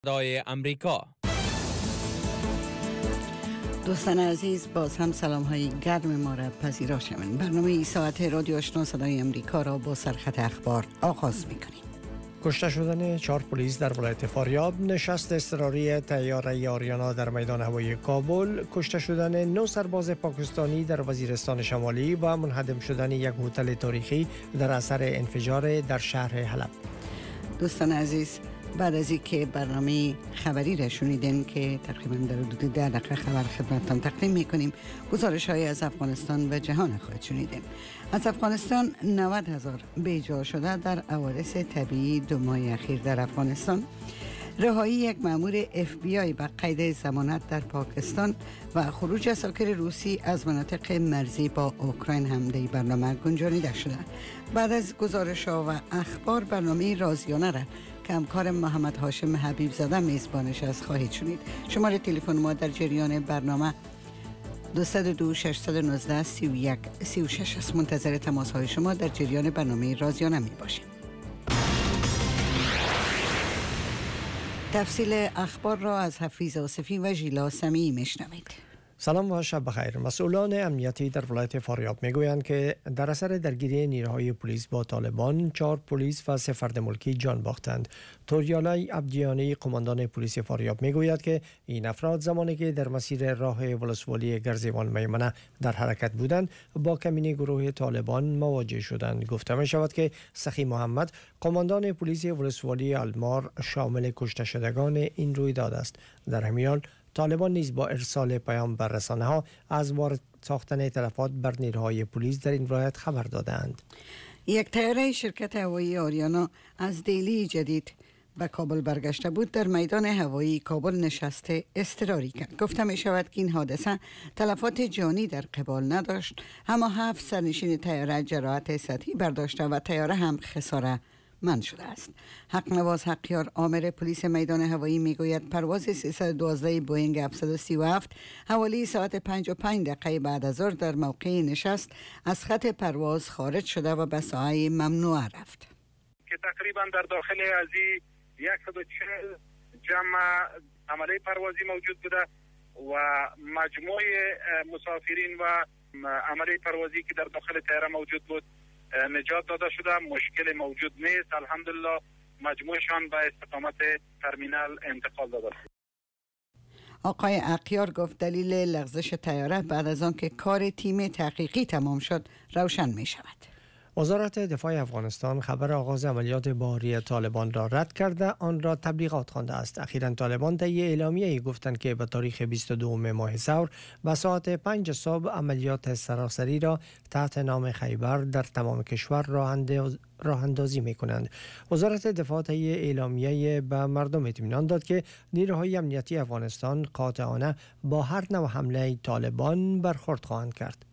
صدای امریکا. دوستان عزیز، باز هم سلام های گرم ما را پذیرا شوید. برنامه ای ساعت رادیو آشنا صدای امریکا را با سرخط اخبار آغاز می‌کنیم. کشته شدن 4 پلیس در ولایت فاریاب، نشست اضطراری طیاره آریانا در میدان هوایی کابل، کشته شدن 9 سرباز پاکستانی در وزیرستان شمالی و منهدم شدن یک هتل تاریخی در اثر انفجار در شهر حلب. دوستان عزیز، بعد از اینکه برنامه خبری را شنیدین که تقریبا در حدود 10 دقیقه خبر خدمتتان تقدیم میکنیم، گزارش‌های از افغانستان و جهان خواهید شنیدین. از افغانستان 90,000 بی‌جا شده در حوادث طبیعی 2 ماه اخیر در افغانستان، رهایی یک مأمور FBI به قید ضمانت در پاکستان و خروج اساکر روسی از مناطق مرزی با اوکراین هم در برنامه گنجانیده شده. بعد از گزارش‌ها و اخبار، برنامه رازیانه را که همکار محمد هاشم حبیب زاده میزبانش از خواهید شنید. شماره تلفن ما در جریان برنامه 202 619 31 36 است. منتظر تماس های شما در جریان برنامه رازیانه می باشیم. تفصیل اخبار را از حفیظ آصفی و ژیلا سمیعی میشنوید. سلام و شب بخیر. مسئولان امنیتی در ولایت فاریاب میگویند که در اثر درگیری نیروهای پلیس با طالبان 4 پلیس و 3 فرد ملکی جان باختند. توریالای عبدیانی، قماندان پلیس فاریاب، میگوید که این افراد زمانی که در مسیر راه ولسوالی گرزیوان میمنه در حرکت بودند با کمین گروه طالبان مواجه شدند. گفته می شود که سخی محمد، قماندان پلیس ولسوالی المار، شامل کشته شدگان این رویداد است. در همین حال طالبان نیز با ارسال پیام بر رسانه‌ها از وارد ساختن تلفات بر نیروهای پلیس در این ولایت خبر دادند. یک طیاره شرکت هوایی آریانا از دیلی جدید به کابل برگشته بود در میدان هوایی کابل نشست اضطراری کرد. گفته می شود که این حادثه تلفات جانی در قبال نداشت، اما 7 سرنشین طیاره جراحت سطحی برداشته و طیاره هم خساره من شده است. حق نواز حقیار، آمر پلیس میدان هوایی، میگوید پرواز 312 بوینگ 737 حوالی ساعت 55 دقیقه بعد از ظهر در موقع نشست از خط پرواز خارج شده و به ساحه ممنوعه رفت. که تقریبا در داخل از 140 جمع عمله پروازی موجود بوده و مجموع مسافرین و عمله پروازی که در داخل طیاره موجود بود نجات داده شده. مشکل موجود نیست، الحمدلله. مجموعشان به استقامت ترمینال انتقال داده شد. آقای عقیار گفت دلیل لغزش طیاره بعد از آن که کار تیم تحقیقی تمام شد روشن می شود. وزارت دفاع افغانستان خبر آغاز عملیات بحری طالبان را رد کرده آن را تبلیغات خوانده است. اخیراً طالبان طی اعلامیه‌ای گفتند که به تاریخ 22 ماه ثور به ساعت 5 صبح عملیات سراسری را تحت نام خیبر در تمام کشور راه اندازی می کنند. وزارت دفاع طی اعلامیه به مردم اطمینان داد که نیروهای امنیتی افغانستان قاطعانه با هر نوع حمله طالبان برخورد خواهند کرد.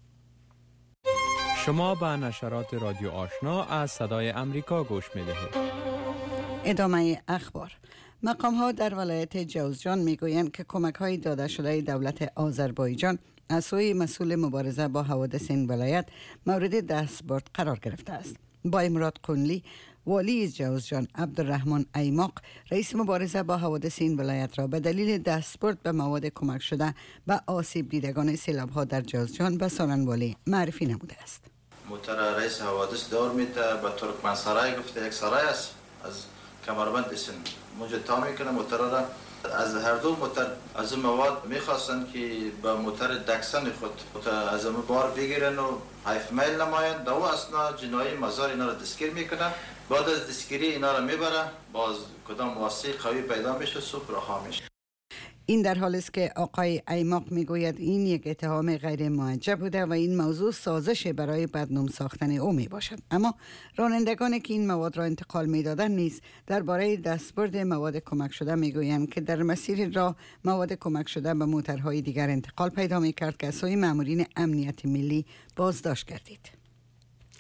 شما به نشرات رادیو آشنا از صدای امریکا گوش می دهید. ادامه اخبار. مقام ها در ولایت جوزجان می گویند که کمک های داده شده دولت آذربایجان از سوی مسئول مبارزه با حوادث این ولایت مورد دستبرد قرار گرفته است. با امراد قنلی، والی جوزجان، عبدالرحمن ایماق، رئیس مبارزه با حوادث این ولایت را به دلیل دستبرد به مواد کمک شده به آسیب دیدگان سیلاب‌ها در جوزجان به ساننوالی معرفی نموده است. موتر رئیس حوادث دور میده به ترکمن سرای، گفته یک سرای است از کمربند سن موجود تا میکنه موتر را از هر دو موتر از مواد میخواستن که به موتر دکسن خود از بار بگیرن و حیف میل نمایند. دو اصلا جنایی مزار اینا را دستگیر میکنن. بعد از دستگیری اینا را میبره، باز کدام واسطه قوی پیدا میشه، صبح رها میشه. این در حالی است که آقای ایماق میگوید این یک اتهام غیر موجه بوده و این موضوع سازش برای بدنام ساختن او می باشد. اما رانندگانی که این مواد را انتقال میدادند نیز درباره دستبرد مواد کمک شده میگویند که در مسیر راه مواد کمک شده به موترهای دیگر انتقال پیدا میکرد که از سوی مامورین امنیت ملی بازداشت گردید.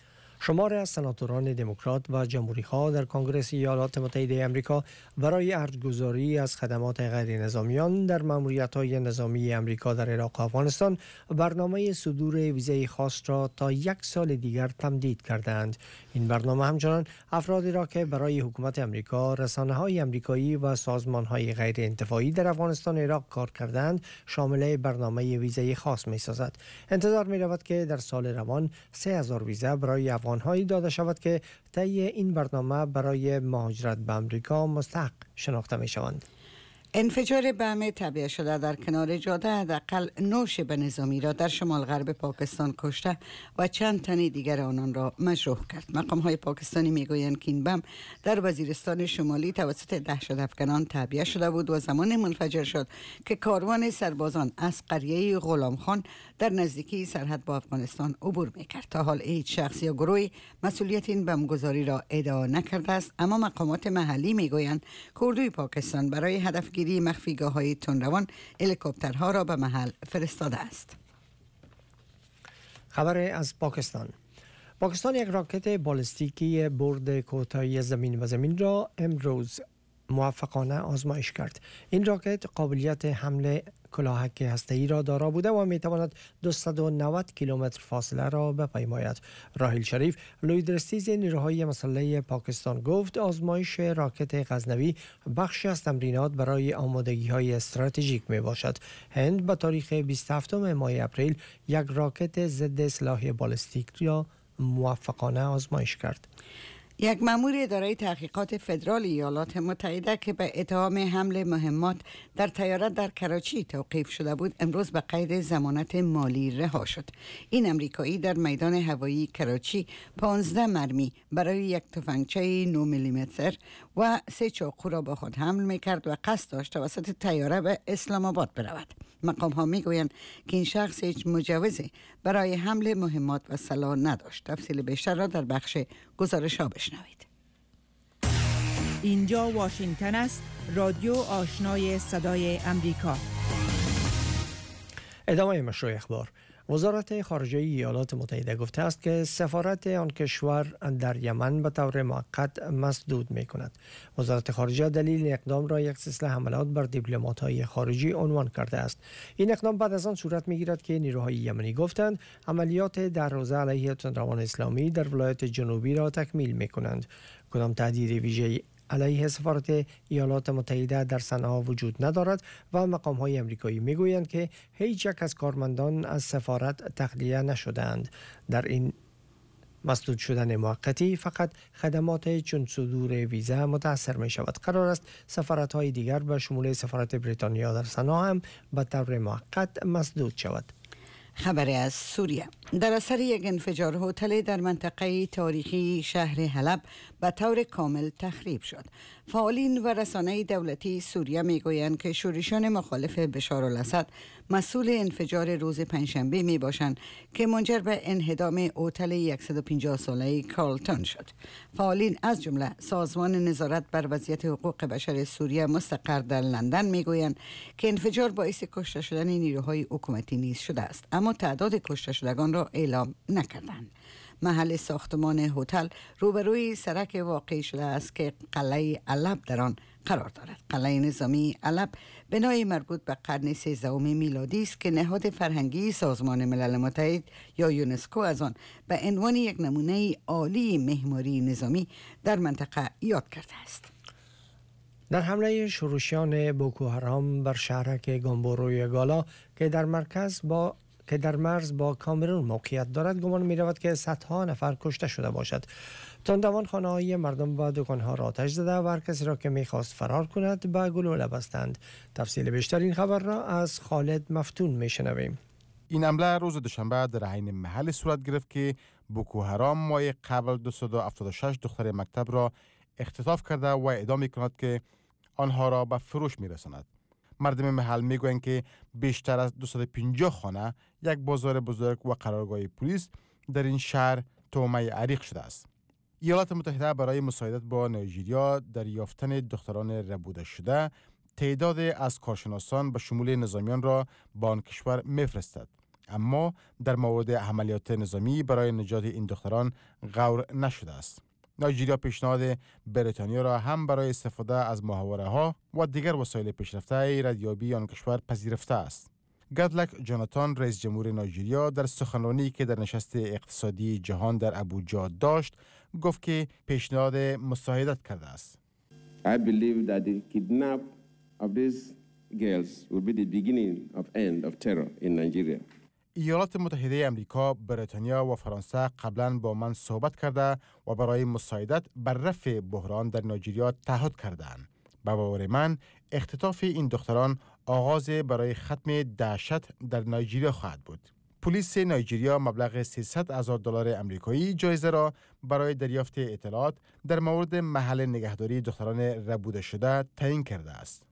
شمار از سناتوران دموکرات و جمهوری‌خواه در کنگره ایالات متحده آمریکا برای ارزگذاری از خدمات غیر نظامیان در ماموریت‌های نظامی آمریکا در عراق و افغانستان برنامه صدور ویزای خاص را تا 1 سال دیگر تمدید کردند. این برنامه همچنان افرادی را که برای حکومت آمریکا، رسانه‌های آمریکایی و سازمان‌های غیر انتفاعی در افغانستان و عراق کار کردند، شامل برنامه ویزای خاص می‌سازد. انتظار می‌رود که در سال روان 3000 ویزا برای افغان‌هایی داده شود که طی این برنامه برای مهاجرت به آمریکا مستحق شناخته می‌شوند. انفجار بم تعبیه شده در کنار جاده حداقل 9 شبه نظامی را در شمال غرب پاکستان کشته و چند تن دیگر آنان را مجروح کرد. مقام‌های پاکستانی میگویند که این بم در وزیرستان شمالی توسط دهشت‌افکنان تعبیه شده بود و زمان منفجر شد که کاروان سربازان از قریه غلام خان در نزدیکی سرحد با افغانستان عبور می‌کرد. تا حال هیچ شخص یا گروهی مسئولیت این بمبگذاری را ادعا نکرده است، اما مقامات محلی میگویند که اردوی پاکستان برای هدفگیری مخفیگاه‌های تندروان هلیکوپترها را به محل فرستاده است. خبر از پاکستان یک راکت بالستیکی برد کوتاهی زمین و زمین را امروز موفقانه آزمایش کرد. این راکت قابلیت حمل کلاهک هسته‌ای را دارا بوده و می‌تواند 290 کیلومتر فاصله را بپیماید. راحیل شریف، لویدرستیز نیروهای مسلح پاکستان گفت آزمایش راکت غزنوی بخشی از تمرینات برای آمادگی‌های استراتژیک میباشد. هند به تاریخ 27 ماه اپریل یک راکت ضد سلاح بالستیک را موفقانه آزمایش کرد. یک مأمور اداره تحقیقات فدرال ایالات متحده که به اتهام حمل مهمات در طیاره در کراچی توقیف شده بود امروز به قید ضمانت مالی رها شد. این امریکایی در میدان هوایی کراچی 15 مرمی برای یک تفنگچه 9 میلیمتر و 3 چاقو را با خود حمل می‌کرد و قصد داشت توسط طیاره به اسلام آباد برود. مقام ها میگویند که این شخص هیچ مجوزی برای حمل مهمات و سلاح نداشت. تفصیل بیشتر را در بخش گزارش ها بشنوید. اینجا واشنگتن است، رادیو آشنای صدای امریکا. ادامه مشروع اخبار. وزارت خارجه ایالات متحده گفته است که سفارت آن کشور در یمن به طور موقت مسدود می کند. وزارت خارجه دلیل اقدام را یک سلسله حملات بر دیپلمات‌های خارجی عنوان کرده است. این اقدام بعد از آن صورت می گیرد که نیروهای یمنی گفتند عملیات در روزه علیه تندروان اسلامی در ولایت جنوبی را تکمیل می کنند. کدام تهدید ویژه‌ای علیه سفارت ایالات متحده در صنعا وجود ندارد و مقام‌های آمریکایی میگویند که هیچ یک از کارمندان از سفارت تخلیه نشدند. در این مسدود شدن موقتی فقط خدمات چون صدور ویزا متاثر می شود. قرار است سفارت‌های دیگر به شمول سفارت بریتانیا در صنعا هم به طور موقت مسدود شود. خبری از سوریه. در اثر یک انفجار هتل در منطقه تاریخی شهر حلب به طور کامل تخریب شد. فعالین و رسانه دولتی سوریه میگویند که شورشیان مخالف بشار الاسد مسئول انفجار روز پنجشنبه می باشند که منجر به انهدام هتل 150 ساله کارلتون شد. فعالین از جمله سازمان نظارت بر وضعیت حقوق بشر سوریه مستقر در لندن میگویند که انفجار باعث کشته شدن نیروهای حکومتی نیز شده است، اما تعداد کشته شدگان را اعلام نکردند. محل ساختمان هتل روبروی سرک واقع شده است که قلعه علب در آن قرار دارد. قلعه نظامی علب بنای مربوط به قرن 13 میلادی است که نهاد فرهنگی سازمان ملل متحد یا یونسکو از آن به عنوان یک نمونه عالی معماری نظامی در منطقه یاد کرده است. در حمله شورشیان بوکو حرام بر شهرک گامبوروی گالا که در مرز با کامرون موقعیت دارد گمان می رود که صدها نفر کشته شده باشد. تندروان خانه‌های مردم و دکان‌ها را آتش زده و هر کسی را که می‌خواست فرار کند به گلوله بستند. تفصیل بیشتر این خبر را از خالد مفتون می‌شنویم. این حمله روز دوشنبه در عین محل صورت گرفت که بوکو حرام ماه قبل 276 دختر مکتب را اختطاف کرده و ادعا می‌کند که آنها را به فروش می‌رساند. مردم محل میگویند که بیشتر از 250 خانه، یک بازار بزرگ و قرارگاه پلیس در این شهر تومه عریق شده است. ایالات متحده برای مساعدت با نایجریا در یافتن دختران ربوده شده تعداد از کارشناسان به شمول نظامیان را به آن کشور میفرستد. اما در مورد عملیات نظامی برای نجات این دختران غور نشده است. نایجریا پیشنهاد بریتانیا را هم برای استفاده از محاوره ها و دیگر وسایل پیشرفته ردیابی آن کشور پذیرفته است. گودلک جاناتان رئیس جمهور نایجریا در سخنرانی که در نشست اقتصادی جهان در ابوجا داشت گفت که پیشنهاد مساعدت کرده است. I believe that the kidnap of these girls will be the beginning of end of terror in Nigeria. ایالات متحده امریکا، بریتانیا و فرانسه قبلا با من صحبت کرده و برای مساعدت بر رفع بحران در نایجریا تعهد کردند. به باور من اختطاف این دختران آغاز برای ختم دهشت در نایجریا خواهد بود. پلیس نایجریا مبلغ $300,000 آمریکایی جایزه را برای دریافت اطلاعات در مورد محل نگهداری دختران ربوده شده تعیین کرده است.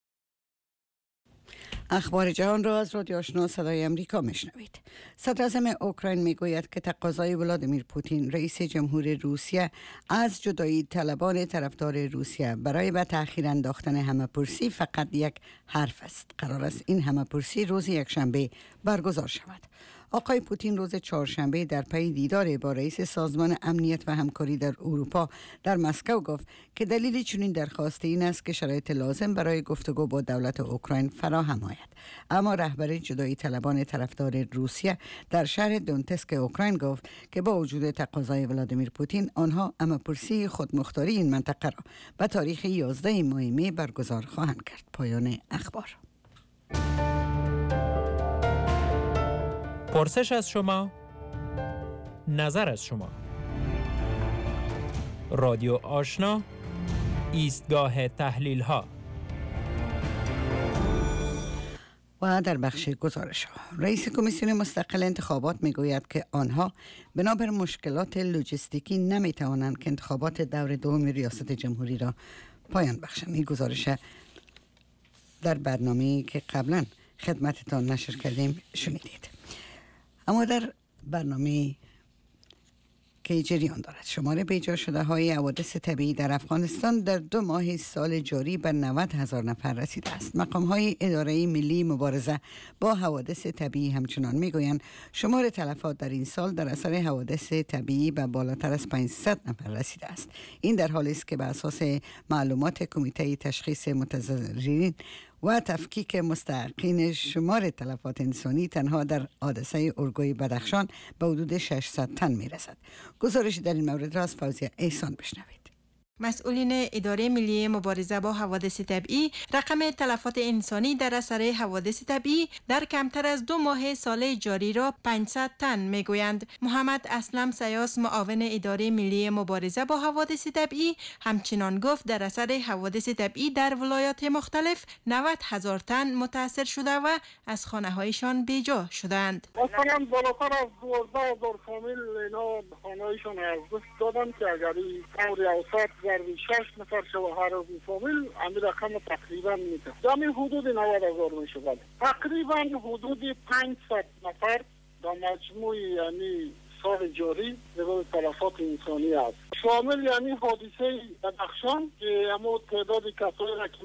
اخبار جهان را از رادیو آشنا صدای امریکا میشنوید. صدر اعظم اوکراین میگوید که تقاضای ولادیمیر پوتین رئیس جمهور روسیه از جدایی طلبان طرفدار روسیه برای به تأخیر انداختن همه‌پرسی فقط یک حرف است. قرار است این همه‌پرسی روز یکشنبه برگزار شود. آقای پوتین روز چهارشنبه در پی دیدار با رئیس سازمان امنیت و همکاری در اروپا در مسکو گفت که دلیل چنین درخواست این است که شرایط لازم برای گفتگو با دولت اوکراین فراهم آید. اما رهبر جدایی طلبان طرفدار روسیه در شهر دونتسک اوکراین گفت که با وجود تقاضای ولادیمیر پوتین آنها همه‌پرسی خودمختاری این منطقه را به تاریخ 11 ماه می برگزار خواهند کرد. پایان اخبار. پرسش از شما، نظر از شما. رادیو آشنا، ایستگاه تحلیل ها. و در بخش گزارش ها، رئیس کمیسیون مستقل انتخابات میگوید که آنها بنابر مشکلات لوجستیکی نمیتوانند که انتخابات دور دوم ریاست جمهوری را پایان بخشند. این گزارش در برنامه‌ای که قبلا خدمتتان نشر کردیم شنیدید. اما در برنامه که جریان دارد، شمار بیجا شده های حوادث طبیعی در افغانستان در 2 ماه سال جاری به 90,000 نفر رسیده است. مقام های اداره ملی مبارزه با حوادث طبیعی همچنان میگویند شمار تلفات در این سال در اثر حوادث طبیعی به بالاتر از 500 نفر رسیده است. این در حالی است که به اساس معلومات کمیته تشخیص متضررین و تفکیک مستحقین شمار تلفات انسانی تنها در حادثه اورگوی بدخشان به حدود 600 تن میرسد. گزارش در این مورد را از فوزیه احسان بشنوید. مسئولین اداره ملی مبارزه با حوادث طبیعی رقم تلفات انسانی در اثر حوادث طبیعی در کمتر از 2 ماه سال جاری را 500 تن میگویند. محمد اسلم سیاس، معاون اداره ملی مبارزه با حوادث طبیعی، همچنان گفت در اثر حوادث طبیعی در ولایات مختلف 90,000 تن متاثر شده و از خانه‌هایشان بیجا شدند. مثلا بالاتر از 12,000 فامیل اینا خانه‌هایشان از دست دادن که اگر طور اوسط ضربی 6 نفر شوهر و فامیل امی رقم تقریبا میده. یعنی حدود 90,000 میشه. تقریبا حدود 500 نفر در مجموع یعنی سال جاری به تلفات انسانی است. شامل یعنی حادثه بدخشان که اما تعداد کسایی را که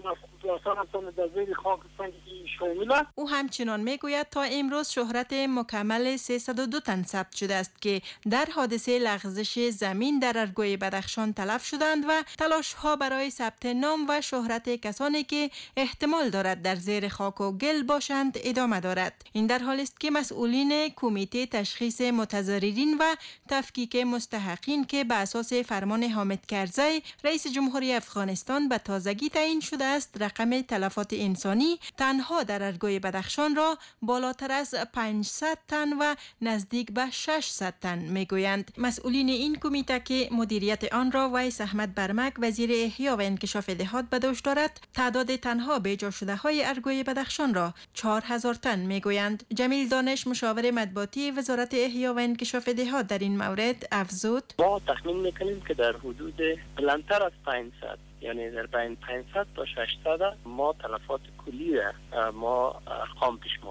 مسئول در زیر خاک شامل است. او همچنان میگوید تا امروز شهرت مکمل 302 تن ثبت شده است که در حادثه لغزش زمین در ارگوی بدخشان تلف شدند و تلاش ها برای ثبت نام و شهرت کسانی که احتمال دارد در زیر خاک و گل باشند ادامه دارد. این در حالی است که مسئولین کمیته تشخیص متضررین و تفکیک مستحقین که به اساس فرمان حامد کرزی رئیس جمهوری افغانستان به تازگی تعیین شده است رقم تلفات انسانی تنها در ارگوی بدخشان را بالاتر از 500 تن و نزدیک به 600 تن میگویند. مسئولین این کمیته که مدیریت آن را ویس احمد برمک وزیر احیا و انکشاف دهات به دوش دارد تعداد تنها بیجا شده های ارگوی بدخشان را 4,000 تن میگویند. جمیل دانش مشاور مطبوعاتی وزارت احیا و انکشاف دهات در این مورد افزود: ما تخمین میکنیم که در حدود بلندتر از 500 یعنی در بین 500 تا 600 ما تلفات کلی ما خام پیش ما است.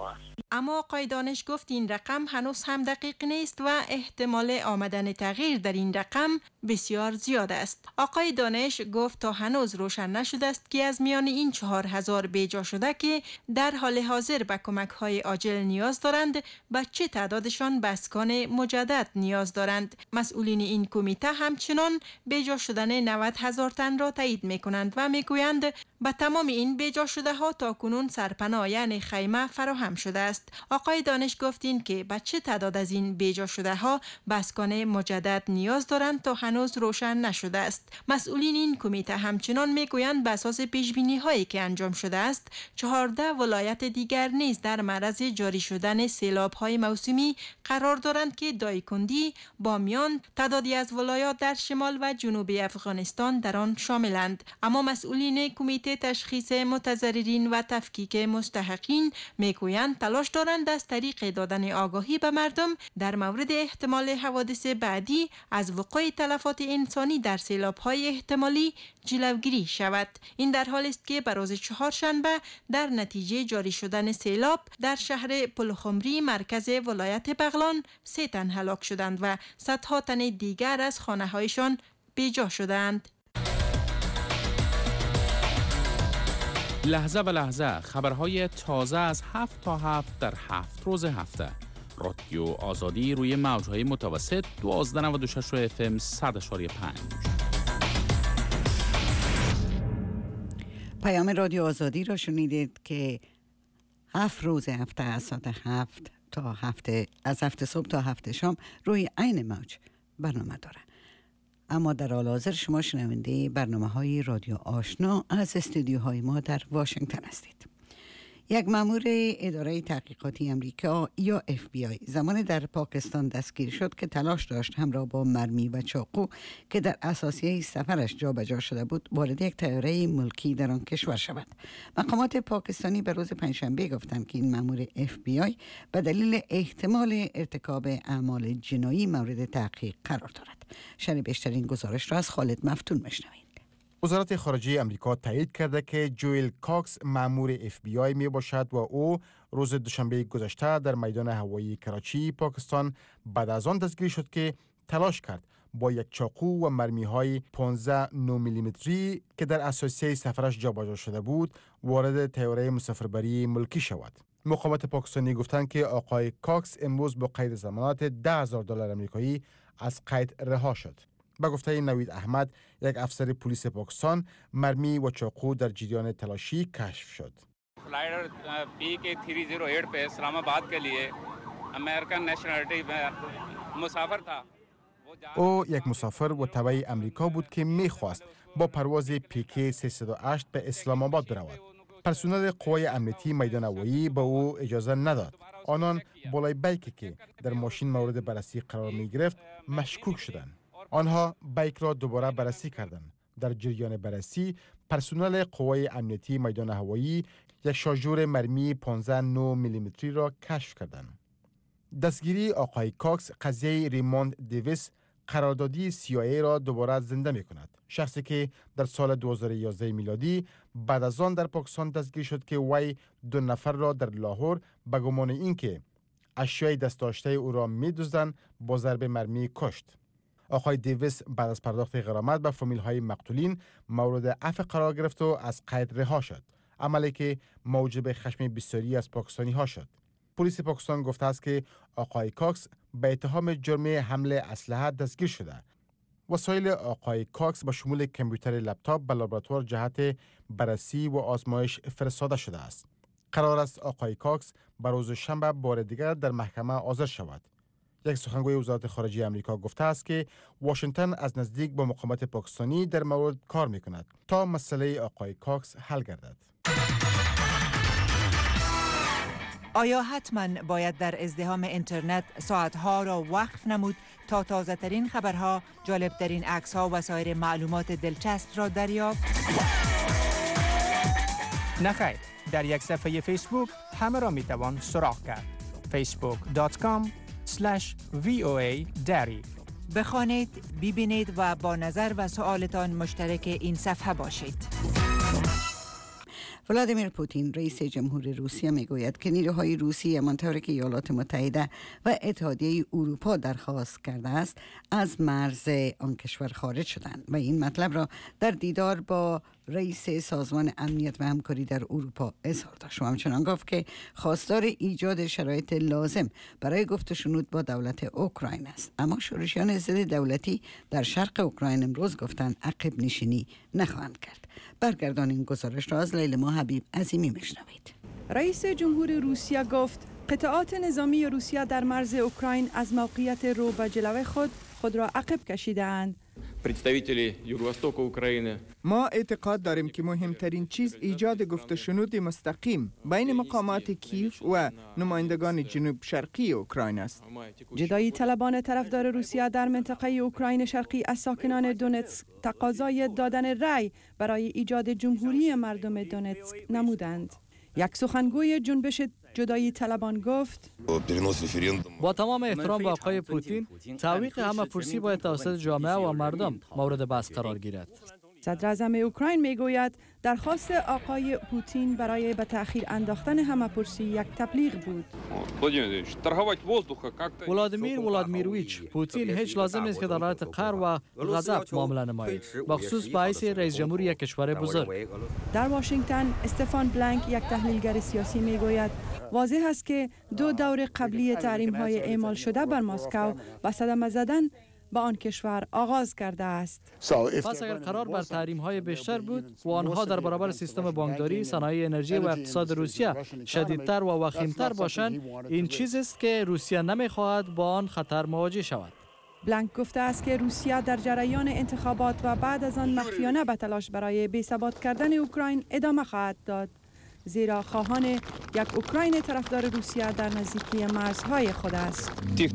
اما آقای دانش گفت این رقم هنوز هم دقیق نیست و احتمال آمدن تغییر در این رقم بسیار زیاد است. آقای دانش گفت تا هنوز روشن نشده است که از میان این 4000 بیجا شده که در حال حاضر به کمک‌های عاجل نیاز دارند، به چه تعدادشان بسکان مجدد نیاز دارند. مسئولین این کمیته همچنان بیجا شدن 90,000 تن را تایید می‌کنند و می‌گویند به تمام این بیجا شده ها تا کنون سرپناه یعنی خیمه فراهم شده است. آقای دانش گفتین که به چه تعداد از این بیجا شده ها بسکان مجدد نیاز دارند تا هنوز روشن نشده است. مسئولین این کمیته همچنان میگویند بر اساس پیش‌بینی هایی که انجام شده است 14 ولایت دیگر نیز در معرض جاری شدن سیلاب های موسمی قرار دارند که دایکندی، بامیان، تعدادی از ولایات در شمال و جنوب افغانستان در آن شاملند. اما مسئولین کمیته تشخیص متضررین و تفکیک مستحقین میگویند تلاش دارند از طریق دادن آگاهی به مردم در مورد احتمال حوادث بعدی از وقوع تلفات انسانی در سیلاب‌های احتمالی جلوگیری شود. این در حالی است که به روز چهارشنبه در نتیجه جاری شدن سیلاب در شهر پلخمری مرکز ولایت بغلان 3 تن هلاک شدند و صدها تن دیگر از خانه‌هایشان بیجا شدند. لحظه به لحظه خبرهای تازه از 7 تا 7 در 7 روز هفته. رادیو آزادی روی موجهای متوسط 1296 FM 100.5. پیام رادیو آزادی را شنیدید که 7 روز هفته از ساعت 7 تا 7 از 7 صبح تا 7 شام روی عین موج برنامه داره. اما در حال حاضر شما شنونده برنامه‌های رادیو آشنا از استودیوهای ما در واشنگتن هستید. یک مأمور اداره تحقیقاتی امریکا یا FBI زمانی در پاکستان دستگیر شد که تلاش داشت همراه با مرمی و چاقو که در اساسیه سفرش جابجا شده بود وارد یک طیاره ملکی در آن کشور شود. مقامات پاکستانی به روز پنجشنبه گفتند که این مأمور FBI به دلیل احتمال ارتکاب اعمال جنایی مورد تحقیق قرار دارد. شرح بیشترین گزارش را از خالد مفتون میشنوید. وزارت خارجه امریکا تایید کرده که جوئل کاکس مأمور FBI می باشد و او روز دوشنبه گذشته در میدان هوایی کراچی پاکستان بعد از آن دستگیر شد که تلاش کرد با یک چاقو و مرمی‌های 15 میلیمتری که در اساسیه سفرش جابجا شده بود وارد طیاره مسافربری ملکی شود. مقامات پاکستانی گفتند که آقای کاکس امروز با قید ضمانت $10,000 آمریکایی از قید رها شد. به گفته نوید احمد، یک افسر پلیس پاکستان، مرمی و چاقو در جریان تلاشی کشف شد. فلایٹ PK308 पे इस्लामाबाद के लिए American nationality مسافر था. او یک مسافر و تبع امریکا بود که می‌خواست با پرواز PK308 به اسلام آباد برود. پرسنل قوای امنیتی میدان هوایی به او اجازه نداد. آنان بالای بیکی که در ماشین مورد بررسی قرار می‌گرفت مشکوک شدند. آنها بیک را دوباره بررسی کردند. در جریان بررسی پرسنل قوای امنیتی میدان هوایی یک شارژور مرمی 15 میلیمتری را کشف کردند. دستگیری آقای کاکس قضیه ریموند دیویس قراردادی CIA را دوباره زنده می کند. شخصی که در سال 2011 میلادی بعد از آن در پاکستان دستگیر شد که وی 2 نفر را در لاهور به گمان اینکه اشیای دست داشته او را می دزدند با ضرب مرمی کشت. آقای دیویس بعد از پرداخت غرامت به فامیل‌های مقتولین مورد عفو قرار گرفت و از قید رها شد. عملی که موجب خشم بسیاری از پاکستانی‌ها شد. پلیس پاکستان گفته است که آقای کاکس به اتهام جرم حمل اسلحه دستگیر شده. وسایل آقای کاکس به شمول کامپیوتر لپتاپ به لابراتوار جهت بررسی و آزمایش فرستاده شده است. قرار است آقای کاکس به روز شنبه بار دیگر در محکمه حاضر شود. یک سخنگوی وزارت خارجه امریکا گفته است که واشنگتن از نزدیک با مقامات پاکستانی در مورد کار می‌کند تا مسئله آقای کاکس حل گردد. آیا حتما باید در ازدحام اینترنت ساعتها را وقف نمود تا تازه ترین خبرها، جالب ترین عکس ها و سایر معلومات دلچسب را دریافت؟ نخیر، در یک صفحه فیسبوک همه را می توان سراغ کرد. facebook.com/VOA Diary. بخوانید، ببینید و با نظر و سوالتان مشترک این صفحه باشید. ولادیمیر پوتین رئیس جمهور روسیه میگوید که نیروهای روسی همانطور که ایالات متحده و اتحادیه اروپا درخواست کرده است از مرز آن کشور خارج شدند و این مطلب را در دیدار با رئیس سازمان امنیت و همکاری در اروپا اظهار داشت و همچنان گفت که خواستار ایجاد شرایط لازم برای گفت و شنود با دولت اوکراین است. اما شورشیان ضد دولتی در شرق اوکراین امروز گفتند عقب نشینی نخواهند کرد. برگردان این گزارش را از لیلما حبیب عظیمی میشنوید. رئیس جمهور روسیه گفت قطعات نظامی روسیه در مرز اوکراین از موقعیت رو به جلوه خود را عقب کشیده‌اند. ما اعتقاد داریم که مهمترین چیز ایجاد گفت و شنود مستقیم بین مقامات کیف و نمایندگان جنوب شرقی اوکراین است. جدایی طلبان طرفدار روسیه در منطقه اوکراین شرقی از ساکنان دونتسک تقاضای دادن رأی برای ایجاد جمهوری مردم دونتسک نمودند. یک سخنگوی جنبش جدایی طلبان گفت با تمام احترام به آقای پوتین، تعویق همه‌پرسی باید توسط جامعه و مردم مورد بحث قرار گیرد. صدر اعظم اوکراین میگوید درخواست آقای پوتین برای به تأخیر انداختن همه‌پرسی یک تبلیغ بود. ولادیمیرویچ پوتین هیچ لازم نیست که در حالت قهر و غضب معامله نماید، بخصوص به حیث رئیس جمهور یک کشور بزرگ. در واشنگتن استفان بلانک یک تحلیلگر سیاسی میگوید واضح است که 2 دور قبلی تحریم‌های اعمال شده بر مسکو و صدمه زدن با آن کشور آغاز کرده است. پس اگر قرار بر تحریم‌های بیشتر بود و آنها در برابر سیستم بانکداری، صنایع انرژی و اقتصاد روسیه شدیدتر و وخیمتر باشند، این چیزی است که روسیه نمی‌خواهد با آن خطر مواجه شود. بلانک گفته است که روسیه در جریان انتخابات و بعد از آن مخفیانه به تلاش برای بی‌ثبات کردن اوکراین ادامه خواهد داد، زیرا خواهان یک اوکراین طرفدار روسیه در نزدیکی مرزهای خود است.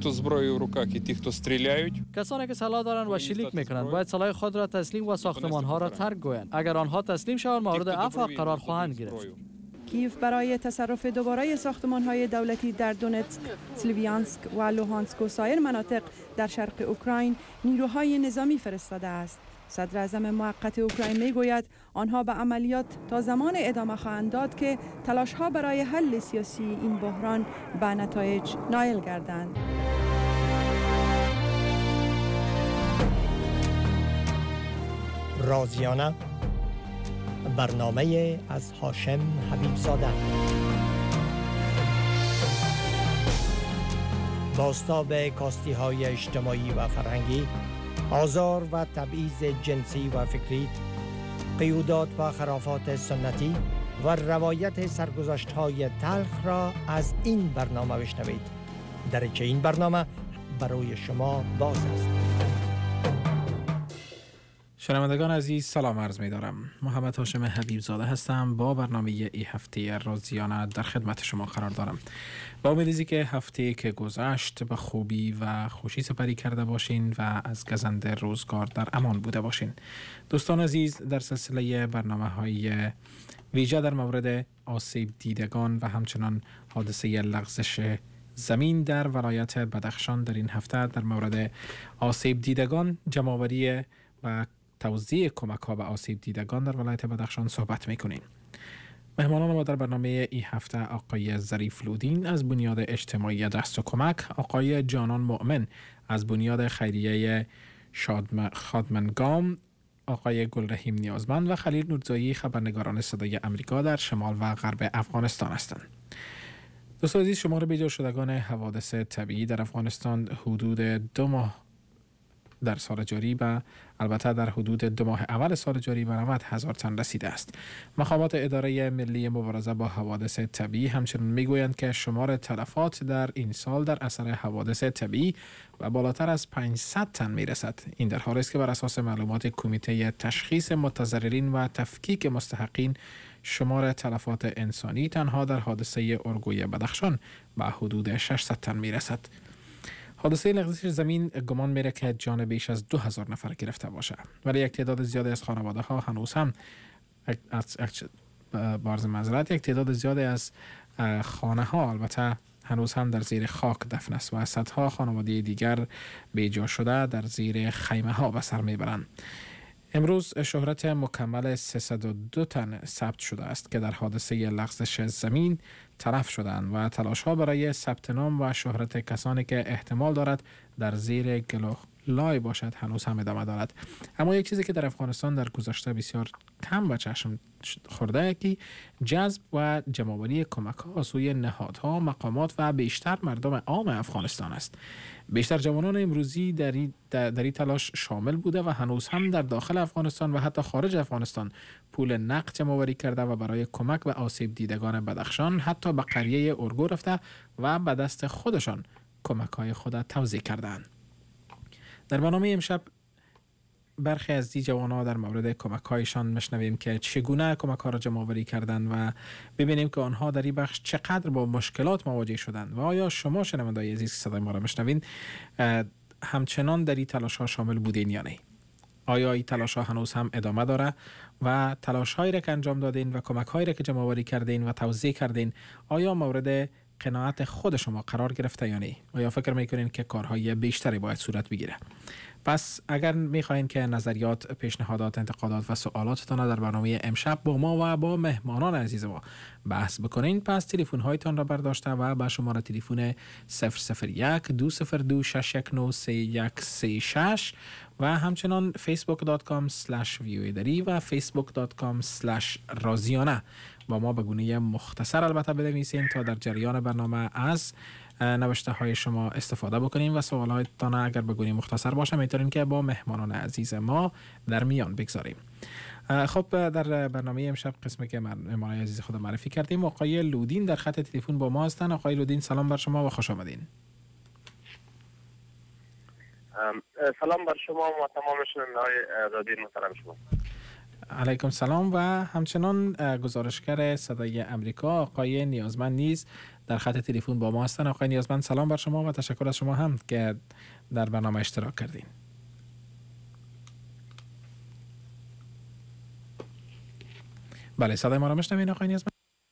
کسانی که سلاح دارند و شلیک میکنند باید سلاح خود را تسلیم و ساختمانها را ترک گویند. اگر آنها تسلیم شوند مورد عفو قرار خواهند گرفت. کیف برای تصرف دوباره ساختمان‌های دولتی در دونتسک، سلیویانسک و لوهانسک و سایر مناطق در شرق اوکراین نیروهای نظامی فرستاده است. صدر اعظم موقت اوکراین میگوید آنها به عملیات تا زمان ادامه خواهند داد که تلاش‌ها برای حل سیاسی این بحران به نتایج نائل گردند. رازیانه، برنامه از هاشم حبیبزاده. بازتاب کاستی‌های اجتماعی و فرهنگی، آزار و تبعیض جنسی و فکری، قیودات و خرافات سنتی و روایت سرگذشت‌های تلخ را از این برنامه بشنوید. درچه این برنامه برای شما باز است. شنوندگان عزیز سلام عرض می دارم. محمد هاشم حبیبزاده هستم با برنامه ای هفته رازیانه در خدمت شما قرار دارم. با امید که هفته که گذشت به خوبی و خوشی سپری کرده باشین و از گزند روزگار در امان بوده باشین. دوستان عزیز، در سلسله برنامه‌های ویژه در مورد آسیب دیدگان و همچنان حادثه لغزش زمین در ولایت بدخشان در این هفته در مورد آسیب دیدگان، جمع‌آوری و توزیع کمک‌ها به آسیب دیدگان در ولایت بدخشان صحبت می‌کنیم. مهمانان ما در برنامه این هفته آقای ظریف لودین از بنیاد اجتماعی دست و کمک، آقای جانان مؤمن از بنیاد خیریه خادمنگام، آقای گلرحیم نیازمند و خلیل نورزایی خبرنگاران صدای امریکا در شمال و غرب افغانستان هستند. دوستان عزیز، شمار بیجا شدگان حوادث طبیعی در افغانستان حدود 2 ماه در سال جاری و البته در حدود 2 ماه اول سال جاری به 90,000 تن رسیده است. مقامات اداره ملی مبارزه با حوادث طبیعی همچنین میگویند که شمار تلفات در این سال در اثر حوادث طبیعی و بالاتر از 500 تن میرسد. این در حالی است که بر اساس معلومات کمیته تشخیص متضررین و تفکیک مستحقین، شمار تلفات انسانی تنها در حادثه ارگوی بدخشان به حدود 600 تن میرسد. حادثه لغزش زمین گمان میره که جان بیش از 2000 نفر گرفته باشه، ولی یک تعداد زیادی از خانواده ها هنوز هم یک تعداد زیادی از خانه ها البته هنوز هم در زیر خاک دفن است و صدها خانواده دیگر بیجا شده در زیر خیمه ها به سر میبرند. امروز شهرت مکمل 302 تن ثبت شده است که در حادثه لغزش زمین تلف شدند و تلاش‌ها برای ثبت نام و شهرت کسانی که احتمال دارد در زیر گلولای باشد هنوز هم ادامه دارد. اما یک چیزی که در افغانستان در گذشته بسیار کم به چشم خورده که جذب و جمع‌آوری کمک‌ها از سوی نهادها، مقامات و بیشتر مردم عام افغانستان است. بیشتر جوانان امروزی در این تلاش شامل بوده و هنوز هم در داخل افغانستان و حتی خارج افغانستان پول نقد جمع‌آوری کرده و برای کمک به آسیب دیدگان بدخشان حتی به قریه ارگو رفته و به دست خودشان کمک‌های خود توزیع کردند. در برنامه امشب برخی از این جوان‌ها در مورد کمک‌هایشان میشنویم که چگونه کمک‌ها را جمع‌آوری کردند و ببینیم که آنها در این بخش چقدر با مشکلات مواجه شدند و آیا شما شنونده‌های عزیز که صدای ما را میشنوین همچنان در این تلاش‌ها شامل بودین یا نه؟ آیا این تلاش‌ها هنوز هم ادامه داره و تلاش‌هایی را که انجام دادین و کمک‌هایی را که جمع‌آوری کردین و توزیع کردین آیا مورد قناعت خود شما قرار گرفته یا نه؟ آیا فکر میکنین که کارهای بیشتری باید صورت بگیره؟ پس اگر میخواین که نظریات، پیشنهادات، انتقادات و سوالاتتان در برنامه امشب با ما و با مهمانان عزیز ما بحث بکنین، پس تلفن هایتان را برداشته و به شماره تلفن 001 202 619 3136 و همچنان facebook.com/voadari و facebook.com/raziana با ما به گونه مختصر البته بنویسین تا در جریان برنامه از نوشته های شما استفاده بکنیم و سوالاتتان اگر به گونه مختصر باشه میتونین که با مهمانان عزیز ما در میان بگذاریم. خب در برنامه امشب قسمی که مهمان عزیز خود معرفی کردیم آقای لودین در خط تلفن با ما هستن. آقای لودین سلام بر شما و خوش آمدین. سلام بر شما و تمام شنونده‌های رادیو محترم شما. علیکم سلام و همچنان گزارشگر صدای امریکا آقای نیازمند نیز در خط تلفن با ما هستن. آقای نیازمند سلام بر شما و تشکر از شما هم که در برنامه اشتراک کردین. بله صدای ما را میشنوین آقای نیازمند؟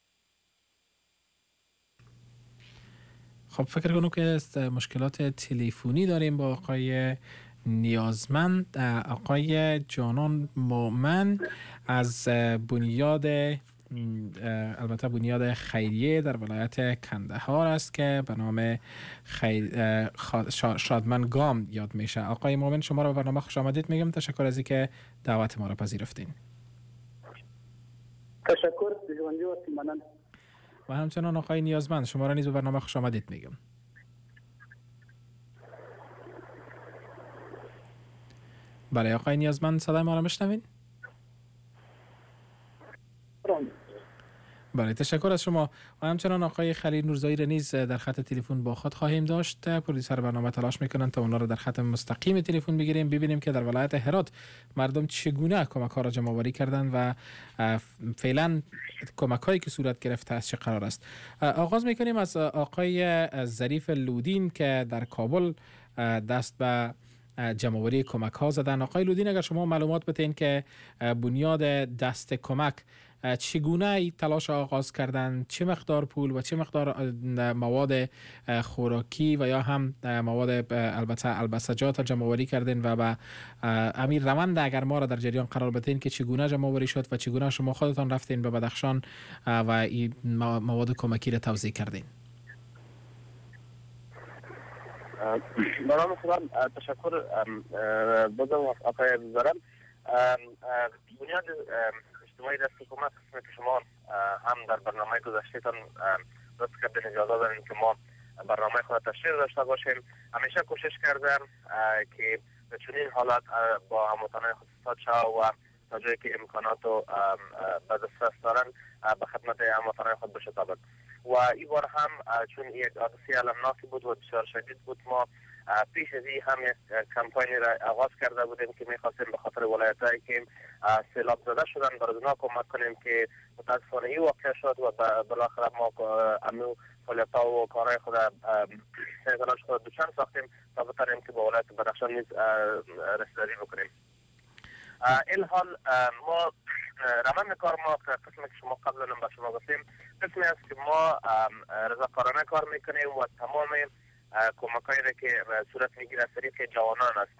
خب فکر کنم که مشکلات تلفنی داریم با آقای نیازمند. آقای جانان مومن از بنیاد البته بنیاد خیریه در ولایت کندهار است که به نام شادمن گام یاد میشه. آقای مومن شما را به برنامه خوش آمدید میگم. تشکر از اینکه دعوت ما را پذیرفتین. تشکر بجوندی و سیمانان. و همچنان آقای نیازمند شما را نیز به برنامه خوش آمدید میگم. بله آقای نیازمند صدای ما را میشنوین؟ بله تشکر از شما. و همچنان آقای خلیل نورزایی را نیز در خط تلفن با خود خواهیم داشت. پروردیسر برنامه تلاش میکنن تا اونا را در خط مستقیم تلفن بگیریم ببینیم که در ولایت هرات مردم چگونه کمک ها را جمع آوری کردند و فعلا کمک هایی که صورت گرفته است چه قرار است. آغاز میکنیم از آقای ظریف لودین که در کابل دست به جمع‌آوری کمک ها زدن. آقای لودین اگر شما معلومات بدین که بنیاد دست کمک چگونه این تلاش آغاز کردن، چه مقدار پول و چه مقدار مواد خوراکی و یا هم مواد البته البسجات جمع‌آوری کردین و به امیر روند اگر ما را در جریان قرار بدین که چگونه جمع‌آوری شد و چگونه شما خودتان رفتین به بدخشان و این مواد کمکی را توزیع کردین. برام خودم تشکر بودم آقای بزرم. بنیاد اجتماعی دست حکومت قسمی که شما هم در برنامه گذشتهتان لطف کردین اجازه دارین که ما برنامه خود تشریح داشته باشیم. همیشه کوشش کردم که به چنین حالات با هموطنان خود استاد شد و تا جایی که امکانات و به دسترس دارن به خدمت هموطنان خود بشتابد. و این بار هم چون یک حادثه المناکی بود و بسیار شدید بود ما پیش از این هم یک کمپانی را آغاز کرده بودیم که می‌خواستیم به خاطر ولایت‌هایی که سیلاب زده شدن برای اونا کمک کنیم که متاسفانه این واقع شد و بالاخره ما امو فعالیت‌ها و کارهای خود سنگاناش خود دوچند ساختیم تا بتانیم که با ولایت بدخشان نیز رسیدگی بکنیم. این حال ما روند کار ما قسمی که شما قبلا به شما گفتیم قسمی است که ما رضاکارانه کار میکنیم و تمام کمک‌هایی را که صورت میگیره از طریق جوانان است.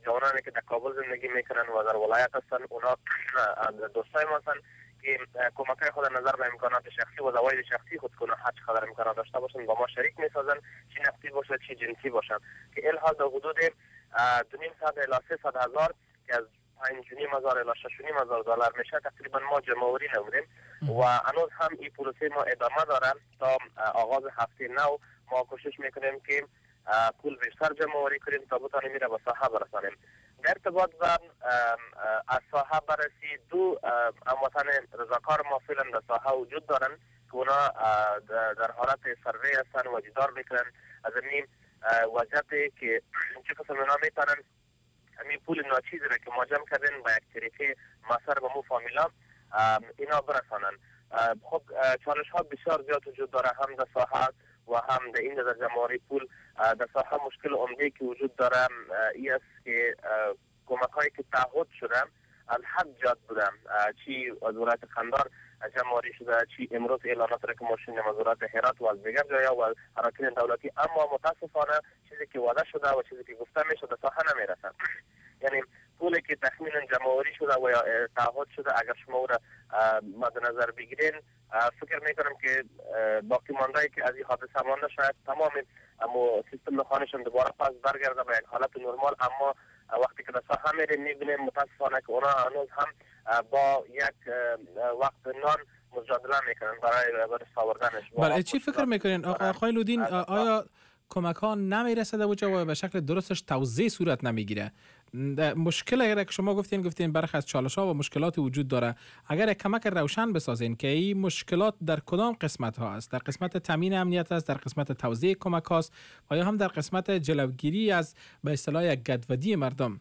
جوانانی که در کابل زندگی میکنن و در ولایت هستن، اونا دوستای ما هستن که کمکای خود نظر به امکانات شخصی و زواید شخصی خود کنه هر چقدر امکانات داشته باشن با ما شریک میسازن، چی نفتی باشه چی جنسی باشن، که الحال در حدود 2,500 الی 300,000 که از 5,500 الی 6,500 دلار میشه تقریبا ما جمع‌آوری نمودیم و هنوز هم این پروسه ما ادامه داره. تا آغاز هفته نو ما کوشش میکنیم که پول بیشتر جمع‌آوری کنیم تا بتانیم میره به ساحه برسانیم. در ارتباط با از ساحه بررسی دو هموطن رضاکار ما فعلا در ساحه وجود دارن که اونا در حالت سروی هستن و دیدار میکنن از این وضعیتی که چه قسم اونا میتونن همین پول ناچیزی را که ما جمع کردن با یک طریقه مصر به مو فامیلا اینا برسانن. خب چالش ها بسیار زیاد وجود داره، هم در ساحه و هم در این در جمع‌آوری پول. در ساحه مشکل عمده که وجود داره ای است که کمک هایی که تعهد شده از حد زیاد بودن، چی از ولایت قندار جمع‌آوری شده، چی امروز اعلانات را که ما شنیدیم از ولایت هرات و از دیگر جایا و اراکین دولتی، اما متاسفانه چیزی که وعده شده و چیزی که گفته میشه در ساحه نمیرسه. یعنی پولی که تخمینا جمع‌آوری شده و تعهد شده اگر شما او را مد نظر بگیرین، فکر میکنم که باقی مانده‌ای که از این حادثه مانده شاید تمام اما سیستم خانشان دوباره پس برگرده به یک حالت نرمال، اما وقتی که در ساحه میریم میبینیم متاسفانه که اونا هنوز هم با یک وقت نان مجادله میکنن برای آوردنش. بله، چی فکر میکنین آقای لودین؟ آیا کمک ها نمیرسه در وجه و به شکل درستش توزیع صورت نمیگیره؟ مشکل اگر شما گفتین برخی از چالش ها و مشکلات وجود داره، اگر یک کمک روشن بسازین که این مشکلات در کدام قسمت ها است، در قسمت تامین امنیت است، در قسمت توزیع کمک هاست و یا هم در قسمت جلوگیری از به اصطلاح یک گدودی مردم؟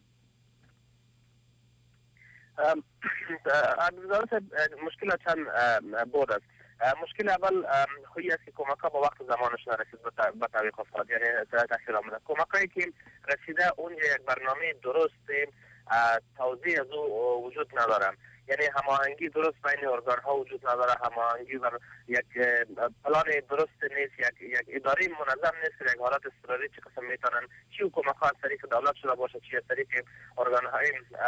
مشکل چند بود است. مشکل اول خویی است که کمک ها با وقت زمانش نرسید به تعویق افتاد، یعنی تاخیر آمده. کمک هایی که رسیده اونجا یک برنامه درست توزیع از او وجود نداره، یعنی هماهنگی درست بین ارگان ها وجود نداره، هماهنگی و یک پلان درست نیست، یک اداره منظم نیست که یک حالت اضطراری چه قسم میتونن چی کمک ها از طریق دولت شده باشه، چی از طریق ارگان های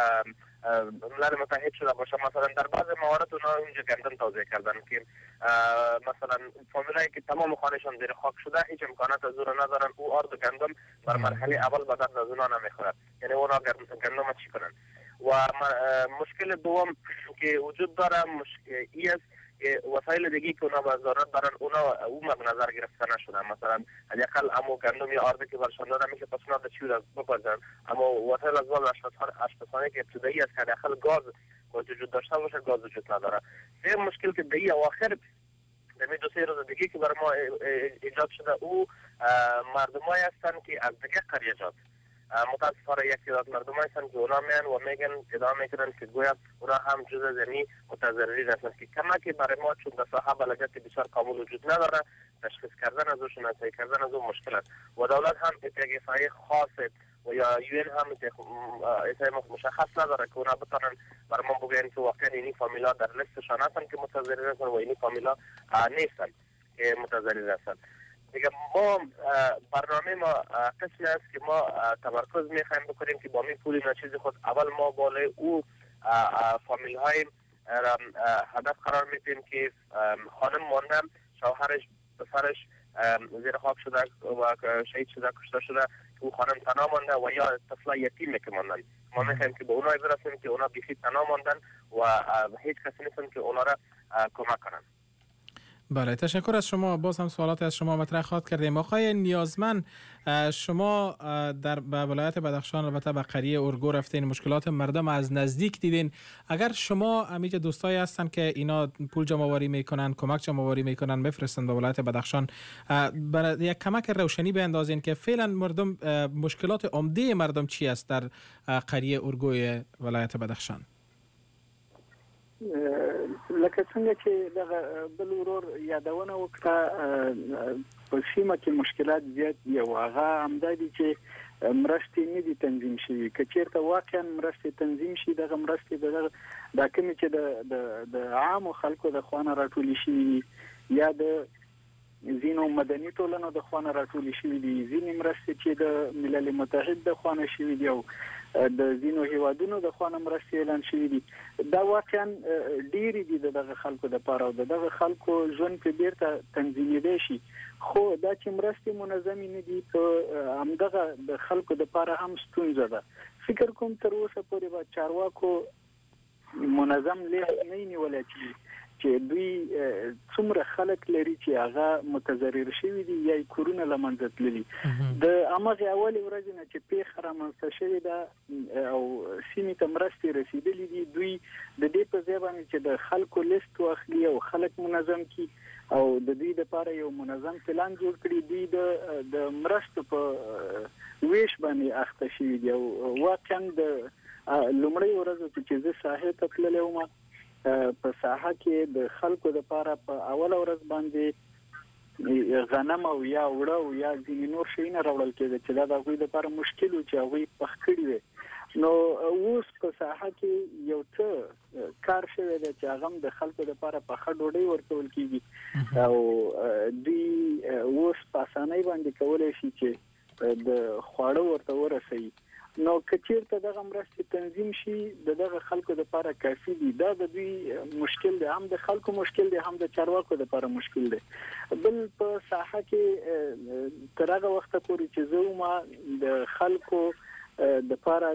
ملل متحد شده باشه. مثلا در بعض موارد اونا اینجا گندم توزیع کردن که مثلا فامیلایی که تمام خانهشان زیر خاک شده هیچ امکانات از اون ندارن، او آرد و گندم بر مرحله اول به دست از اونا نمیخورد، یعنی اونا گندم چی کنن. و مشکل دوم که وجود داره ای است که وسایل دیگی که اونا به ضرورت دارن اونا او مد نظر گرفته نشده. مثلا حداقل امو گندم یا آرد که برشان داده میشه پس اونا چی را بپزن، اما وسایل از باز اشخاصانی که ابتدایی است که حداقل گاز وجود داشته باشه گاز وجود نداره. سه مشکل که دیگه اواخر دمی 2-3 روز دیگه که برای ما ایجاد شده او مردمایی هستن که از دیگه قریجات متاسفانه یک تعداد مردم هستن که اونا میان و میگن ادعا میکنن که گویا اونا هم جزء زمین متضررین هستن که کمکی برای ما چون در ساحه بلدیت بسیار کامل وجود نداره، تشخیص کردن از او شناسایی کردن از او مشکل است و دولت هم اتفاقی خاص و یا یون هم اتفاقی مشخص نداره که اونا بتونن برای ما بگن که واقعا اینی فامیلا در لیستشان هستن که متضررین هستن و اینی فامیلا نیستن که متضررین هستن. دیگه ما برنامه ما قسمی است که ما تمرکز میخوایم بکنیم که با می پول ناچیز خود اول ما بالای او فامیل های هدف قرار میدیم که خانم مانده، شوهرش پسرش زیر خاک شده و شهید شده کشته شده که او خانم تنها مانده و یا طفل یتیم که ماندن. ما میخوایم که به اونا برسیم که اونا بیخی تنها ماندن و هیچ کسی نیستن که اونا را کمک کنن. بله، تشکر از شما. باز هم سوالات از شما مطرح خواهد کردیم. آقای نیازمند، شما در ولایت بدخشان البته به قریه ارگو رفتین، مشکلات مردم از نزدیک دیدین. اگر شما همیشه دوستایی هستن که اینا پول جمع آوری میکنن، کمک جمع آوری میکنن، میفرستن به ولایت بدخشان، برای یک کمک روشنی بیندازین که فعلا مردم مشکلات عمده مردم چی است در قریه ارگوی ولایت بدخشان؟ لکه څنګه چې دغه بل ورور یادونه وکړه په سیمه کې مشکلات زیات دي او هغه همدا دي چې مرستې نه دي تنظیم شوي. که چېرته واقعا مرستې تنظیم شي دغه مرستې به دا کومې چې د عامو خلکو د خوا نه راټولې شي یا د زینو مدني ټولنو د خوانه راټول شوې دي، ځینې مرستې چې د ملل متحد د خوانه شوې دي او د زینو هیوادونو د خوانه مرستې اعلان شوې دي. دا واقعا ډېری دي دغه خلکو د پاره او دغه خلکو ژوند په بیرته تنظیمېدای شي، خو دا چې مرستې منظمې نه دي په همدغه د خلکو د پاره هم ستونزه ده. فکر کوم تر اوسه پورې به چارواکو منظم نه نیولای چې دوی څومره خلک لري چې هغه متضرر شوي دي یا کورونه لمنځه تللي. د هغه اول ورځ نه چې پیښه رامنځته شوې ده او سیمې ته مرستې رسیدلې دي، دوی د دې په ځای باندې چې د خلکو لیست واخلي او خلک منظم کړي او د دوی لپاره یو منظم پلان جوړ کړي، دوی د مرستو په ویش باندې اخته شوي دي. او واقعا د لومړی ورځ چې زه ساحې ته تللی وم، په ساحه کې د خلکو لپاره په اول ورځ باندې غنم او یا وړه او یا ځینې نور شیونه راوړل کېده چې دا د هغوی لپاره مشکل و چې هغوی پخ کړي وي. نو اوس په ساحه کې یو څه کار شوی دی چې هغه د خلکو لپاره پخه ډوډۍ ورکول کېږي او دوی اوس په اسانۍ باندې کولی شي چې د خواړه ورته ورسوي. نو کچیرته دغه مرستې تنظیم شي دغه خلکو لپاره کافي دي. دا د دوی مشکل دی، هم د خلکو مشکل دی، هم د چارواکو لپاره مشکل دی. بل په ساحه کې تر هغه وخت پورې چې زه ما د خلکو د لپاره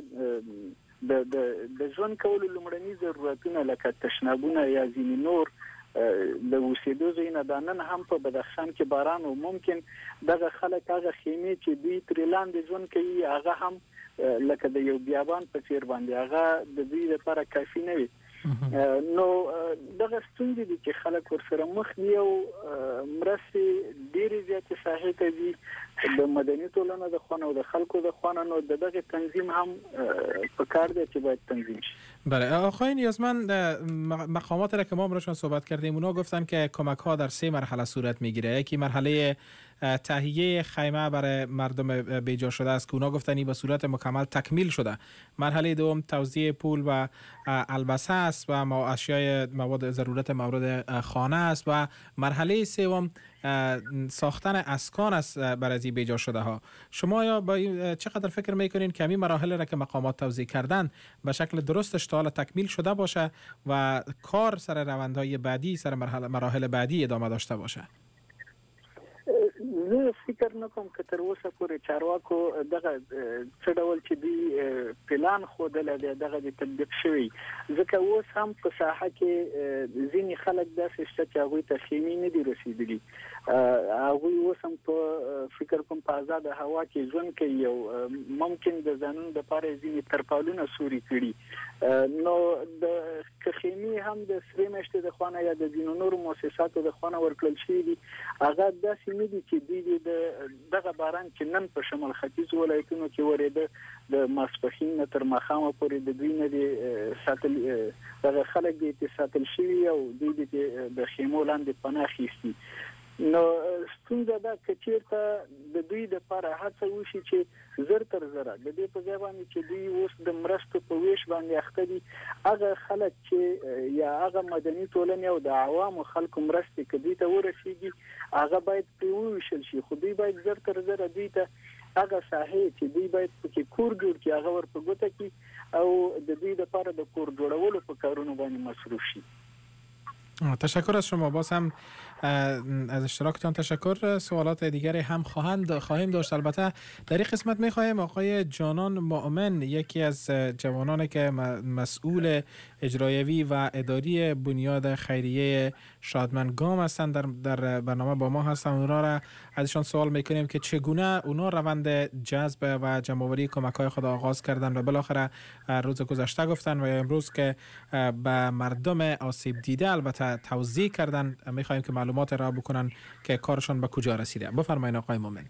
د ژوند کولو لومړني ضرورتونه لکه تشنابونه یا ځینې نور د اوسېدو ځایونه دا نن هم په بدخشان کې باران او ممکن دغه خلک هغه خیمې چې دوی ترې لاندې ژوند کوي هغه هم لکه د یو بیابان په څیر باندې هغه د دوی لپاره کافي نه وي. نو دغه ستونزې دي چې خلک ورسره مخ دي او مرستې ډېرې زیاتې ساحې ته دي د مدني ټولنو د خوا او د خلکو د خوا، نو دغه تنظیم هم په کار دی چې باید تنظیم شي. بله آقای نیازمند، مقامات را که ما براشون صحبت کردیم اونا گفتن که کمک ها در 3 مرحله صورت میگیره. یکی مرحله تهیه خیمه برای مردم بیجا شده است که اونا گفتن این به صورت مکمل تکمیل شده. مرحله دوم توزیع پول و البسه است و اشیاء مواد ضرورت مورد خانه است و مرحله سوم ساختن اسکان است برای این بیجا شده ها. شما یا با چقدر فکر میکنین که این مراحل را که مقامات توزیع کردن به شکل درستش تا حالا تکمیل شده باشه و کار سر روندهای بعدی سر مراحل بعدی ادامه داشته باشه؟ زه فکر نکوم که تر اوسه پورې چارواکو دغه څه ډول چې دوی پلان ښودلی دی دغه د تطبیق شوی، ځکه اوس هم په ساحه کې ځینې خلک داسې شته چې هغوی ته خیمې نه دي رسېدلي. هغوی اوس هم په فکر کوم په ازاده هوا کې ژوند کوي او ممکن د ځانونو دپاره ځینې ترپالونه سوري کړي. نو د که خیمې هم د سرې میاشتې د خوا نه یا د ځینو نورو مؤسساتو د خوا نه ورکړل شوي دي، هغه داسې نه دي چې دوی دغه باران چې نن په شمال ختیځ ولایتونو کې ورېده د ماسپښین نه تر ماښامه پورې د دوی نه دي ساتل، دغه خلک دي ساتل شوي او دوی دي د خیمو لاندې پناه اخیستي. نو ستونزه دا که چېرته د دوی دپاره هڅه وشي چې زر تر زره د دې په ځای باندې چې دوی اوس د مرستو په ویش باندې اخته دي، هغه خلک چې یا هغه مدني ټولنې او د عوامو خلکو مرستې که دوی ته ورسېږي هغه باید پرې وویشل شي، خو دوی باید زر تر زره دوی ته هغه ساحې چې دوی باید پکې کور جوړ کړي هغه ور په ګوته کړي او د دوی دپاره د کور جوړولو په کارونو باندې مصروف شي. تشکر از شما. باز هم از اشتراکتان تشکر. سوالات دیگری هم خواهیم داشت. البته در این قسمت می‌خواهیم آقای جانان مؤمن، یکی از جوانانی که مسئول اجرایوی و اداری بنیاد خیریه شادمن گام هستند در برنامه با ما هستند. اونا را ازشان سوال میکنیم که چگونه اونا روند جذب و جمع‌آوری کمک‌های خود آغاز کردن و بالاخره روز گذشته گفتن و امروز که به مردم آسیب دیده البته توزیع کردن، می‌خواهیم که معلومات را بکنن که کارشان به کجا رسیده. بفرمایید آقای مومن.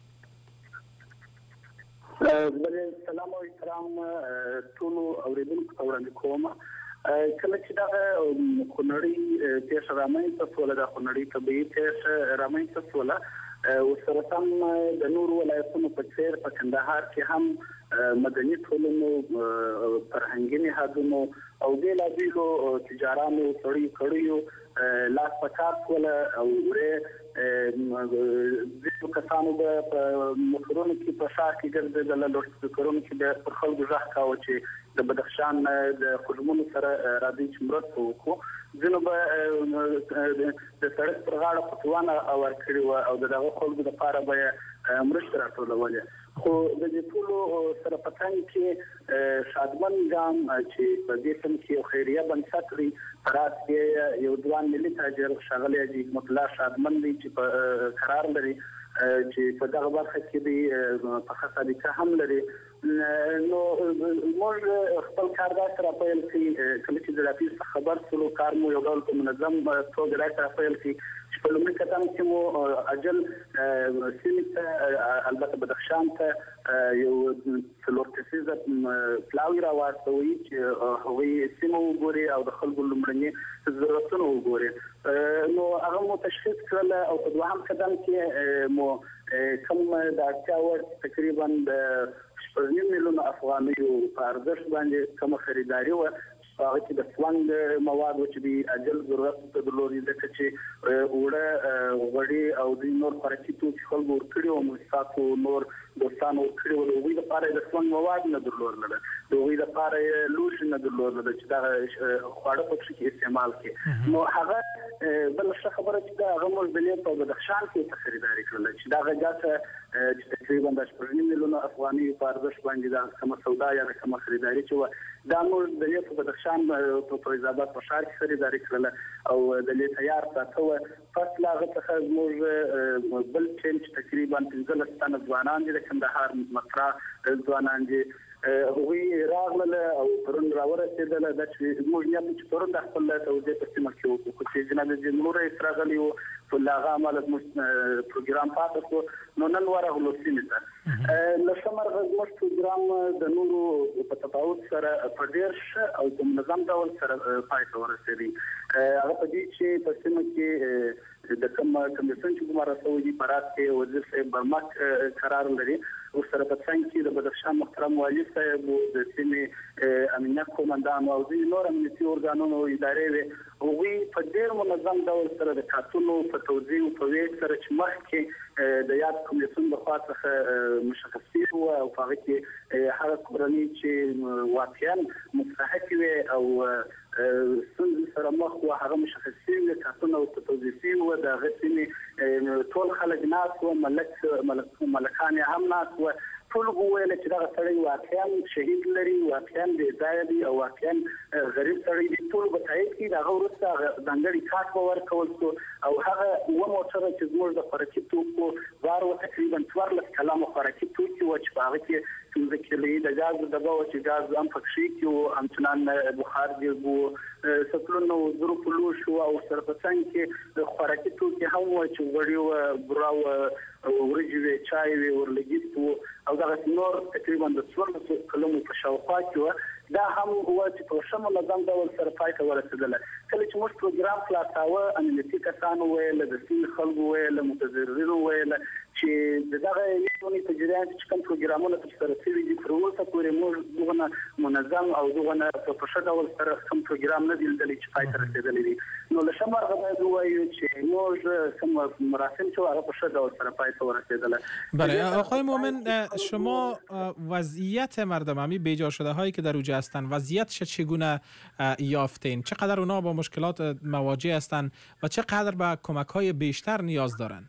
بله، سلام و احترام ټول اوریدونکو ته وړاندې کوم. کله چې دا خونړۍ پیښه رامنځته شوله، د خونړۍ طبیعي پیښه رامنځته شوله، ورسره سم د نورو ولایتونو په څېر په کندهار کې هم مدني ټولنو، فرهنګي نهادونو او بېلابېلو تجارانو سړي کړیو لاس په کار شوله او ځینو کسانو به په موټرونو کې په ښار کې ګرځېدل، لوډسپیکرونو کې به پر خلکو غږ کاوه چې د بدخشان د خدمونو سره راځي چې مرسته وکړو. ځینو به د سړک پر غاړه فتواونه ورکړي وه او د دغه خلکو دپاره به یې مرستې راټولولې. خو د دې ټولو سره په څنګ کې شادمن ګام چې په دې سم کې یو خیریه بنسټ لري، فرات کې یو ځوان ملي تاجر ښاغلی حاجي حکمت الله شادمن دی چې په قرار لري چې په دغه برخه کې دی په سابقه هم لري. نو موږ خپل کار داسې راپیل کړي، کله چې د راتلونکي څخه خبر شولو کار مو یو ډول په منظم توګه داسې راپیل کړي چې په لومړي قدم کې مو اجل سیمې ته، البته بدخشان ته یو څلور کسیزه پلاوي راواستوي چې هغوی سیمه وګوري او د خلکو لومړني ضرورتونه وګوري. نو هغه مو تشخیص کړل او په دوهم قدم کې مو کوم د اړتیا وړ تقریبا د 9 میلیونه افغانیو په ارزښت باندې کومه خریداري وه، هغه کې د سونګ مواد چې د اجل ضرورت درلود، ځکه چې اوړه غوړي او د نور خوراکي توکي خلکو ورکړي او مسافو نور دوستانو ورکړي وو. د هغوی لپاره د سونګ مواد نه درلودل، د هغوی لپاره لوښي نه درلودل چې دا خواړه پکې کې استعمال کړي. نو هغه بل څه خبره چې دا هغه موږ د لیک په بدخشان کې خریداري کړل چې دا غاټه چې تقریبا د 9 میلیونه افغاني په ارزښت باندې دا کومه سودا یا کومه خریداري چې دا موږ د لیک په بدخشان په فیض آباد په ښار کې خریداري کړل او د لیک تیار ساتو. پس لا غته موږ بل چې تقریبا 15 تنه ځوانان دي د کندهار مطرح ځوانان دي، هغوی راغله او پرون راورسېدل. د موږ نه چې پرون د خپل توجه په سیمه کې وکړو چې جناب جمهور رئیس راغلی و په لاغه عمل پروګرام پاتې شو. نو نن ورغلو سیمه ته لښمر غوښ پروګرام د نورو په تفاوت سره په ډېر ښه او منظم ډول سره پای ته ورسېدی. هغه په دې چې په سیمه کې د کوم کمیسیون چې کومه رسولي دی فرات کې وزیر صاحب برمک قرار لري او سره په څنګه کې د بدخشان محترم والي صاحب د سیمې امنیت قومندان او د نور امنیتي ارګانونو ادارې هغوی په ډېر منظم ډول سره د کارتونو په توزیع او په ویش سره چې مخکې د یاد کمیسیون د خوا څخه مشخص شوي وو او هغه کې هغه کورنۍ چې واقعا مستحق وي او ستونزې سره مخ وو هغه مشخص شوي کارتونه او توزیع شوي وو. د هغه سیمې ټول خلک ناست وو، ملکان هم ناست وو. ټول وویل چې دا سړی واقعا شهید لري، واقعا بې ځایه دی او واقعا غریب سړی دی. ټول به تایید کړي. د هغه وروسته ځانګړي کارت به ورکول شو او هغه اووه موټره چې زموږ د خوراکي توکو بار و تقریبا 14 کلامه خوراکي توکي وو چې په هغه کې 15 کیلې د ګاز ډبه وه چې ګاز هم پکې کې وو، همچنان بخار ګیز وو، سکلونه وو، ظروف لوښ وو او سره په څنګ کې خوراکي توکي هم وو چې غوړي وو، بوره وه، ورجې وې، چای وې، ورلګیت وو او دغه نور تقریبا د 14 کلمو په شاوخوا کې وو. دا هم هو چې په ښه منظم ډول سره پای ته ورسېدله. کله چې موږ پروګرام خلاصاوه امنیتي کسانو ویل، د سیمې خلکو ویل، متضررینو ویل چې دغه یونې په جریان کې کوم پروګرامونه ترسره شوي دي تر اوسه پورې موږ دغه منظم او دغه په ښه ډول سره کوم پروګرام نه دی لیدلی چې پای ته رسېدلی دی. نو له شماره باید ووایو چې موږ کوم مراسم چې هغه په ښه ډول سره پای ته ورسېدله. بله آقای مومن، شما وضعیت مردم همی بیجا شده هایی که در اوج هستند وضعیتش چگونه یافتین؟ چقدر اونا با مشکلات مواجه هستند و چقدر به کمک های بیشتر نیاز دارند؟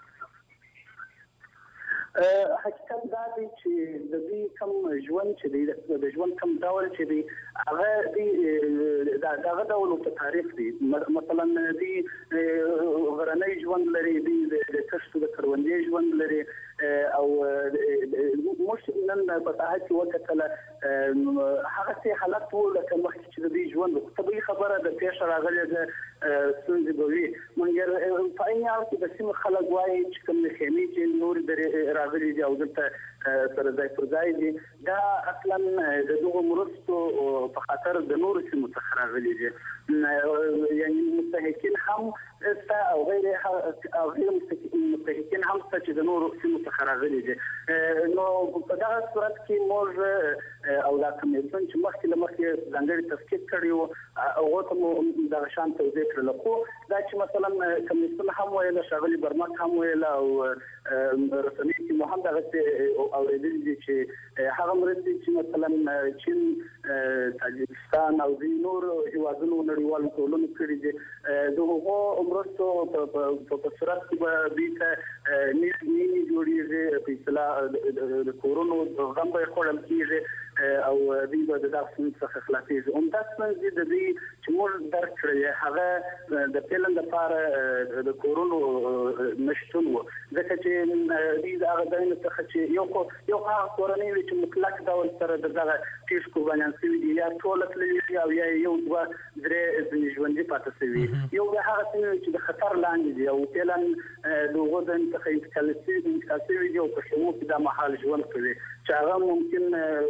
حقیقت دا دی چې د دې کوم ژوند چې دی د ژوند کوم ډول چې دی هغه دی دغه ډول په تاریخ دی. مثلا دی غرنۍ ژوند لري، دی د کښت د کروندې ژوند لري او موږ نن په ساحه کې وکتل هغه څه حالت وو لکه مخکې چې د دې ژوند طبیعي خبره د پیښه راغلې ده ستونزې به وي. مګر په عین حال کې د سیمې خلک وایي چې کوم خیمې چې نور راغلي دي او دلته سره ځای پر ځای دي دا اصلا د دغو مرستو په خاطر د نورو سیمو څخه راغلي دي. یعنې مستحقین هم او غیر مستحقین هم څه چې د نورو سیمو څخه راغلي دي. نو په دغه صورت کې موږ او دا کمیسیون چې مخکې له مخکې ځانګړي تفکیک کړی وو هغو ته مو دغه شان توضیح کړله. خو دا چې مثلا کمیسیون هم ویله، ښاغلي برمک هم ویله او رسنۍ کې مو هم دغسې اورېدلي دي چې هغه مرستې چې مثلا چین، تاجکستان او ځینې نور هېوادونو نړیوالو ټولنو کړي دي، د هغو مرستو په صورت کې به دوی ته نیمې جوړېږي، په اصطلاح د کورونو غم به یې خوړل کېږي او دوی به د دغه ستونزې څخه خلاصېږي. همدا ستونزې د دوی چې موږ درک کړی هغه د پیلن لپاره د کورونو نشتون و، ځکه چې دوی د هغه ځایونو څخه چې یو هغه کورنۍ وي چې مطلق ډول سره د دغه پیښ قربانیان شوي دي، یا ټوله تللي دي او یا یو دوه درې ځینې ژوندي پاتې شوي، یو بیا هغه سیمې چې د خطر لاندې دي او فعلا د هغو ځایونو څخه انتقال شوي دي او په خیمو کې دا مهال ژوند کوي، چې هغه ممکن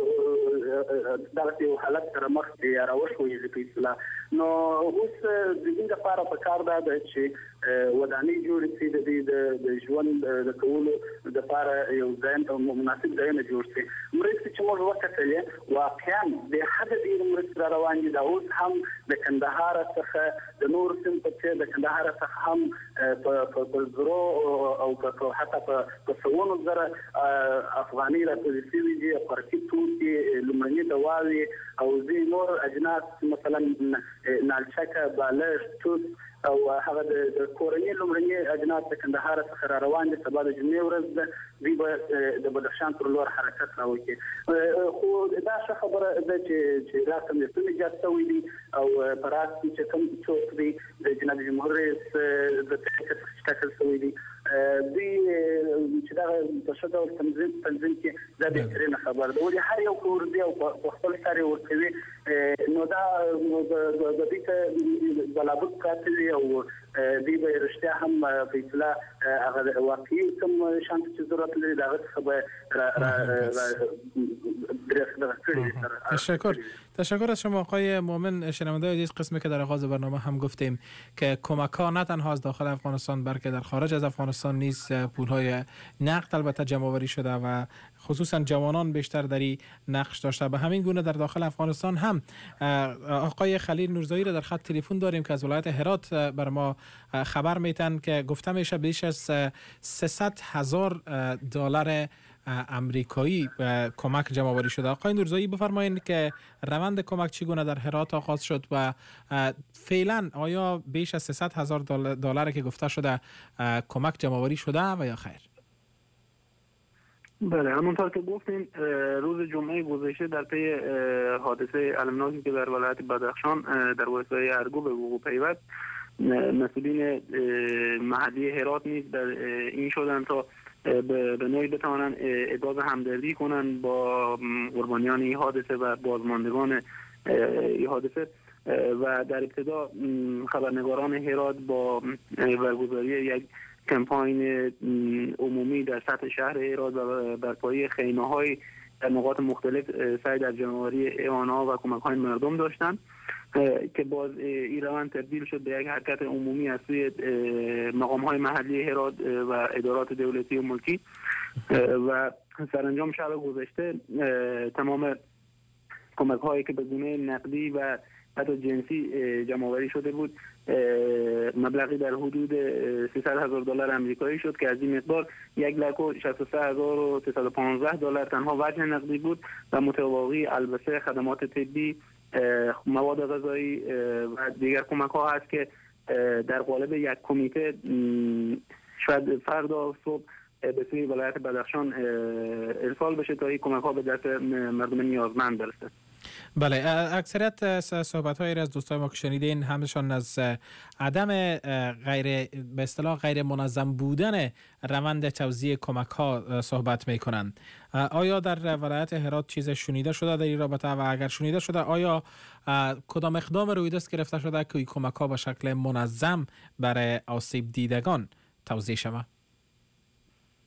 دغه یو حالت سره مخ دي یا راوښویږي په اصطلاح. نو اوس د دې لپاره پکار ده چې ودانۍ جوړې شي، د دې د ژوند د کولو لپاره یو ځای مناسب ځایونه جوړ شي. مرستې چې موږ وکتلې واقعا د حد ډېرې مرستې را روان دي. دا اوس هم د کندهار څخه د نور سیمو په څېر د کندهار څخه هم په زرو او حتی په سوونو زره افغاني راټولې شوي دي، خوراکي توکي، لومړني دواوې او ځینې نور اجناس مثلا نالچکه، بالښت، توت او هغه د کورنۍ لومړني اجناس د کندهار څخه را روان دي. سبا د جمعې ورځ ده، دوی به د بدخشان پر لور حرکت راوکړي. خو دا ښه خبره ده چې دا کمیسیون ایجاد شوی دي او په راس کې چې کوم څوک دي د جناب جمهور رئیس د ټاکل شوی دي، دوی چې دغه په ښه ډول تنظیم کې دا بهترینه خبره ده. ولې هر یو کور دی او په خپل کار یې ورکوي، نو دا د دوی ته بلابود پراته وي او دوی به رښتیا هم په اصطلاح هغه واقعي کوم شانس چې ضرورت لري د هغه څخه به تشکر از شما آقای مومن. شنونده عزیز، قسمی که در آغاز برنامه هم گفتیم که کمک ها نه تنها از داخل افغانستان بلکه در خارج از افغانستان نیز پول های نقد البته جمع آوری شده و خصوصا جوانان بیشتر در این نقش داشته. به همین گونه در داخل افغانستان هم آقای خلیل نورزایی را در خط تلفن داریم که از ولایت هرات بر ما خبر میتن که گفته میشه بیش از 300,000 دلار امریکایی کمک جمع آوری شده. آقای نورزایی بفرمایید که روند کمک چگونه در هرات آغاز شد و فعلا آیا بیش از 300,000 دلار که گفته شده کمک جمع آوری شده و یا خیر؟ بله، همونطور که گفتیم روز جمعه گذشته در پی حادثه المناکی که در ولایت بدخشان در ولایت ارگو به وقوع پیوست، مسئولین محلی هرات نیز در این شدن تا به نوعی بتوانند ابراز همدردی کنند با قربانیان این حادثه و بازماندگان این حادثه. و در ابتدا خبرنگاران هرات با برگزاری یک کمپاین عمومی در سطح شهر هرات و برپایی خیمه‌های در نقاط مختلف سعی در جمع‌آوری اعانه‌ها و کمک‌های مردم داشتند که باز این روند تبدیل شد به یک حرکت عمومی از سوی مقام‌های محلی هرات و ادارات دولتی و ملکی و سرانجام شب گذشته تمام کمک‌هایی که به گونه نقدی و حتی جنسی جمع‌آوری شده بود مبلغی در حدود 300,000 دلار امریکایی شد که از این مقدار 1,63,315 دلار تنها وجه نقدی بود و متواضعی البته خدمات طبی، مواد غذایی و دیگر کمک‌ها هست که در قالب یک کمیته شاید فردا صبح به سوی ولایت بدخشان ارسال بشه تا این کمک‌ها به دست مردم نیازمند برسه. بله، اکثریت صحبت‌های از دوستان ما که شنیدین همشان از عدم به اصطلاح غیر منظم بودن روند توزیع کمک‌ها صحبت می‌کنند. آیا در ولایت هرات چیز شنیده شده در این رابطه و اگر شنیده شده آیا کدام اقدام روی دست گرفته شده که این کمک‌ها به شکل منظم برای آسیب دیدگان توزیع شود؟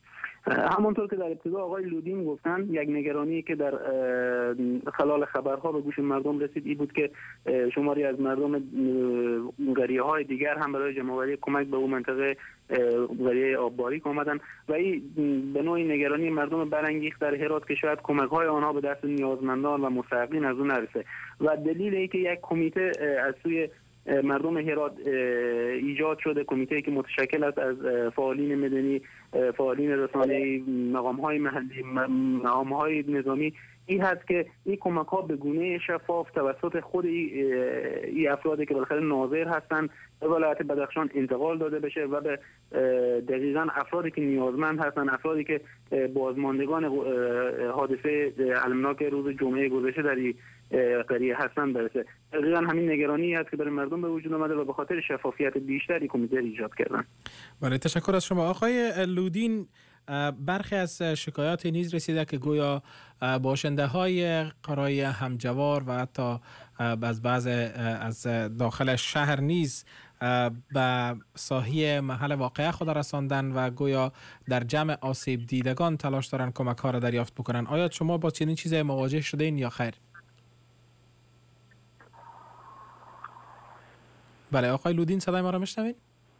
همونطور که در ابتدا آقای لودین گفتن، یک نگرانی که در خلال خبرها به گوش مردم رسید این بود که شماری از مردم قریه‌های دیگر هم برای جمع‌آوری کمک به اون منطقه قریه آبباریک آمدن و این به نوعی نگرانی مردم برانگیخت در هرات که شاید کمک‌های آنها به دست نیازمندان و مستحقین از اون نرسه و دلیل ای که یک کمیته از سوی مردم هرات ایجاد شده، کمیته که متشکل است از فعالین مدنی، فعالین رسانه‌ای، مقام‌های محلی، مقام‌های نظامی، این هست که این کمک‌ها به گونه شفاف توسط خود این افرادی که بالاخره ناظر هستند به ولایت بدخشان انتقال داده بشه و به دقیقاً افرادی که نیازمند هستند، افرادی که بازماندگان حادثه المناک روز جمعه گذشته در قریه هستند برسه. دقیقاً همین نگرانی است که برای مردم به وجود آمده و به خاطر شفافیت بیشتری کمیته ایجاد کردن. بله، تشکر از شما آقای لودین. برخی از شکایات نیز رسیده که گویا باشنده های قرای همجوار و حتی از بعض از داخل شهر نیز به ساحه محل واقعه خود رساندن و گویا در جمع آسیب دیدگان تلاش دارن کمک ها را دریافت بکنن. آیا شما با چنین چیزی مواجه شدین یا خیر؟ بله آقای لودین، صدای ما را میشنوید؟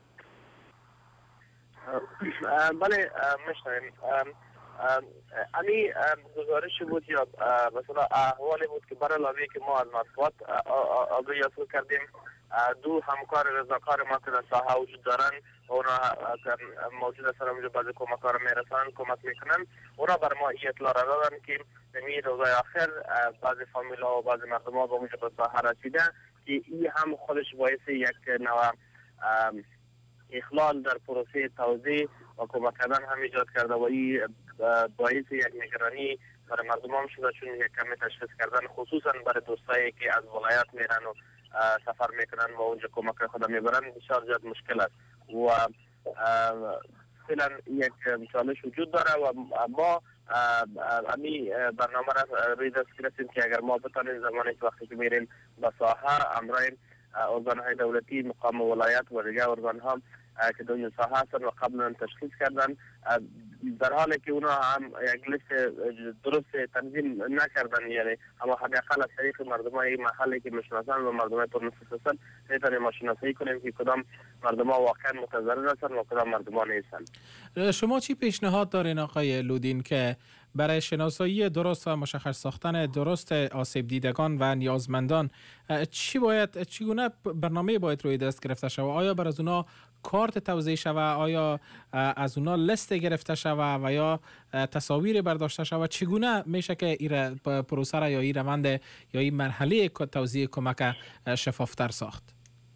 بله میشنویم. امی گزارشی بود یا مثلا احوالی بود که برای علاوه که ما از مطبوعات آگاهی حاصل کردیم، دو همکار رضاکار ما که در ساحه وجود دارن، اونا موجود هستن اونجا بعضی کمک‌ها را میرسن، کمک میکنن. اونا بر ما این اطلاع را دادن که در روزهای آخر بعضی فامیل‌ها و بعضی مردم‌ها به اونجا به ساحه رسیدن که این هم خودش باعث یک نوع اخلال در پروسه توزیع و کمک کردن هم ایجاد کرده و این باعث یک نگرانی برای مردم هم شده، چون یک کمی تشخیص کردن خصوصا برای دوستایی که از ولایت میرن و سفر میکنن و اونجا کمک خود میبرن بسیار زیاد مشکل است و فعلا یک چالش وجود داره و ما امی برنامه را روی دست گرفتیم که اگر ما بتانیم زمانی که وقتی که میریم به ساحه امرای ارگان‌های دولتی مقام ولایت و دیگر ارگان‌ها که در این ساحه هستن و قبلا تشخیص کردن، در حالی که اونا هم یک لیست درست تنظیم نکردن، یعنی اما حداقل از طریق مردمای محلی که میشناسن و مردمای پرنفوذ هستن میتونیم ما شناسایی کنیم که کدام مردم‌ها واقعا متضرر هستن و کدام مردم‌ها نیستن. شما چی پیشنهاد دارین آقای لودین که برای شناسایی درست و مشخص ساختن درست آسیب دیدگان و نیازمندان چگونه برنامه باید روی دست گرفته شود؟ آیا بر از اونا کارت توزیع شود؟ آیا از اونا لیست گرفته شود و یا تصاویر برداشته شود؟ چگونه میشه که این پروسه را یا این روند یا این مرحله توزیع کمک شفافتر ساخت؟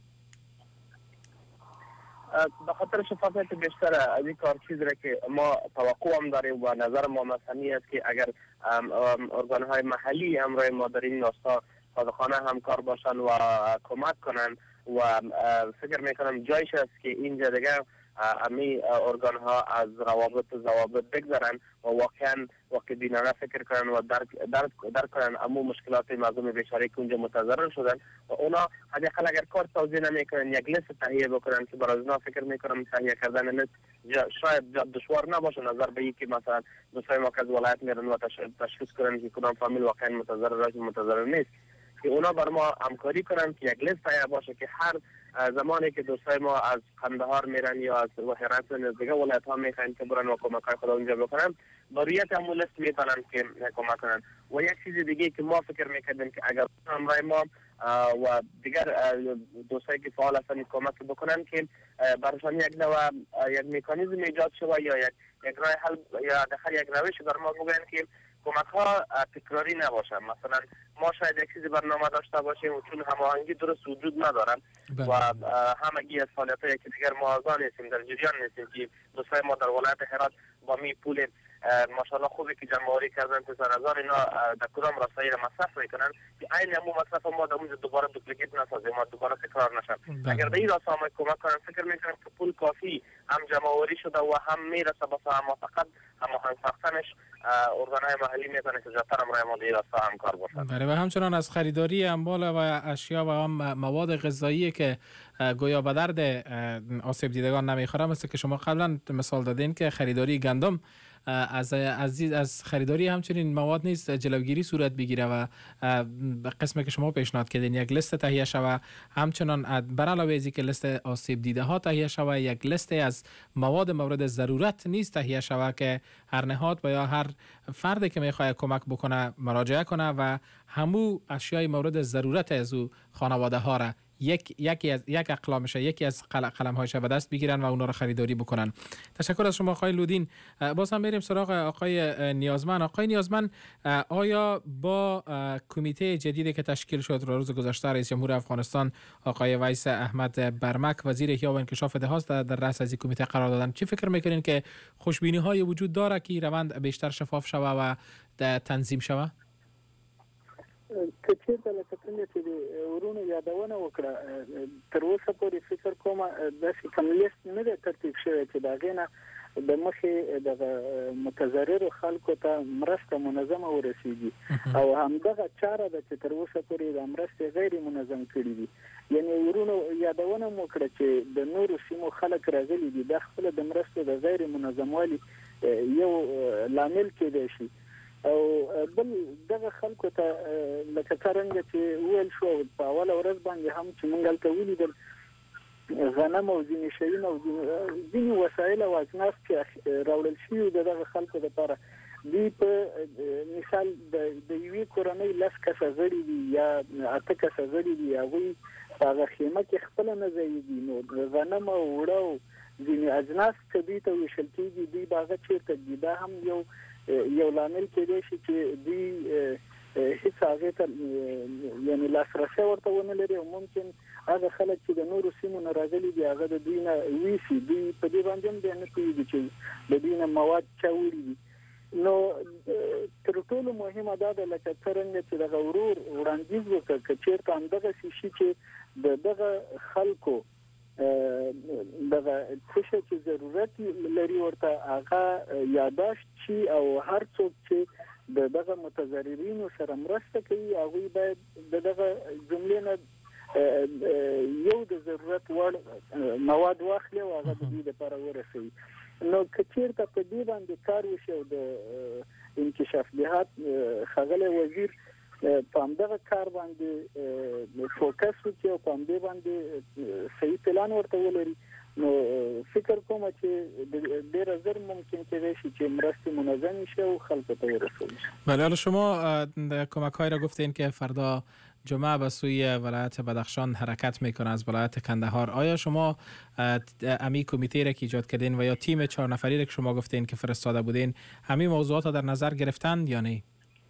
به خاطر شفافیت بیشتر از این کار چیزی را که ما توقع هم داریم و نظر ما مثلا است که اگر ارگان‌های محلی امرای ما در این راستا صادقانه همکار باشن و کمک کنن و فکر میکنم جایش است که اینجا دیگه امی ارگان ها از روابط و ضوابط بگذارن و واقعا واقع بینانه فکر کنن و درک کنن امو مشکلات مردم بیچاره که اونجا متضرر شدن و اونا حداقل اگر کار توزیع نمیکنن یک لیست تهیه بکنن که برای اونا فکر میکنم تهیه کردن لیست شاید دشوار نباشه، نظر به اینکه مثلا دوستای ما که از ولایت میرن و تشخیص کنن که کدام فامیل واقعا متضرر نیست، که اونا بر ما همکاری کنن که یک لیست تهیه باشه که هر زمانی که دوستای ما از قندهار میرن یا از هرات و دیگه ولایت ها میخواین که برن و کمکای خود اونجا بکنن، با رویت همون لیست میتونن که کمک کنن. و یک چیز دیگه که ما فکر میکردیم که اگر همراه ما و دیگر دوستایی که فعال هستن کمک بکنن که برشان یک نوع یک مکانیزم ایجاد شود یا یک راه حل یا داخل یک روش در ما بگن که کمک ها تکراری نباشه. مثلا ما شاید یک چیزی برنامه داشته باشیم و چون هماهنگی درست وجود ندارن و همگی از فعالیت‌های که دیگر ما آزاد نیستیم، در جریان نیستیم که دوستای ما در ولایت هرات با می پول ماشاءالله خوبی که جمع‌آوری کردن پسر هزار اینا در کدام راستایی را مصرف میکنن که عین همون مصرف ما در اونجا دوباره دوپلیکیت نسازیم و دوباره تکرار نشه. اگر به این راستا ما کمک کنن فکر میکنم که پول کافی هم جمع‌آوری شده و هم میرسه به ما فقط هماهنگ ساختنش ارگان‌های محلی میتونه که زیادتر امرای ما در راستا همکار باشن. بله، و همچنان از خریداری اموال و اشیا و هم مواد غذایی که گویا به درد آسیب دیدگان نمیخوره، مثل که شما قبلا مثال دادین که خریداری گندم از خریداری همچنین مواد نیست جلوگیری صورت بگیره و قسمی که شما پیشنهاد کردین یک لیست تهیه شوه، همچنان بر علاوه از اینکه لیست آسیب دیده ها تهیه شوه، یک لیست از مواد مورد ضرورت نیست تهیه شوه که هر نهاد و یا هر فردی که میخواد کمک بکنه مراجعه کنه و همو اشیای مورد ضرورت از او خانواده ها را یک اقلامشه، یکی از قلم هایش به دست بگیرن و اونا رو خریداری بکنن. تشکر از شما آقای لودین. باز هم بریم سراغ آقای نیازمند. آقای نیازمند، آیا با کمیته جدیدی که تشکیل شد روز گذشته رئیس جمهور افغانستان آقای ویس احمد برمک وزیر احیا و انکشاف دهات در رأس از این کمیته قرار دادن، چی فکر میکنین که خوشبینی های وجود داره که روند بیشتر شفاف شوه و تنظیم شوه؟ که چېرته لکه څنګه چې د ورونو یادونه وکړه تر اوسه پورې فکر کوم داسې کوم لیست نه دی ترتیب شوی چې د هغې نه د مخې دغه متضررو خلکو ته مرسته منظمه ورسیږي او همدغه چاره ده چې تر اوسه پورې د مرستې غیر منظم کړي دي. یعنې ورونو یادونه مو وکړه چې د نورو سیمو خلک راغلي دي، دا خپله د مرستو د غیر منظموالي یو لامل کېدی شي. او بل دغه خلکو ته لکه څرنګه چې ویل شو په اوله ورځ باندې هم چې موږ هلته ولیدل غنم او ځینې شیونه او ځینې وسایل او اجناس چې راوړل شوي د دغه خلکو دپاره دوی په مثال د یوې کورنۍ 10 کسه غړي دي یا 8 کسه غړي دي، هغوی په هغه خیمه کې خپله نه ځایېږي، نو غنم او اوړه او ځینې اجناس که دوی ته ویشل کېږي دوی به هغه چېرته دي. دا هم یو لامل کېدی شي چې دوی هیڅ هغې ته یعنې لاسرسی ورته ونه لري او ممکن هغه خلک چې د نورو سیمو نه راغلي دي هغه د دوی نه ویسي، دوی په دې باندې هم بیا نه پوهېږي چې د دوی نه مواد چا وړي دي. نو تر ټولو مهمه دا ده لکه څرنګه چې دغه ورور وړاندیز وکړ که چېرته همدغسې شي چې د دغه خلکو دغه څه شی چې ضرورت لري ورته هغه یاداشت شي او هر څوک چې دغه متضررینو سره مرسته کوي هغوی باید دغه جملې نه یو د ضرورت وړ مواد واخلي او هغه د دوی لپاره ورسوي. نو که چېرته په دې باندې کار وشي او د انکشاف دهات ښاغلی وزیر په همدغه کار باندې فوکس وکړي او په همدې باندې صحیح پلان ورته ولري، نو فکر کوم چې ډېره زر ممکن کېدی شي چې مرستې منظمې شي او خلکو ته ورسوي. بله، حالا شما کمک‌های را گفتین که فردا جمعه به سوی ولایت بدخشان حرکت میکنه از ولایت کندهار. آیا شما امی کمیته را که ایجاد کردین و یا تیم 4 نفری را که شما گفتین که فرستاده بودین همین موضوعات را در نظر گرفتند یا نه؟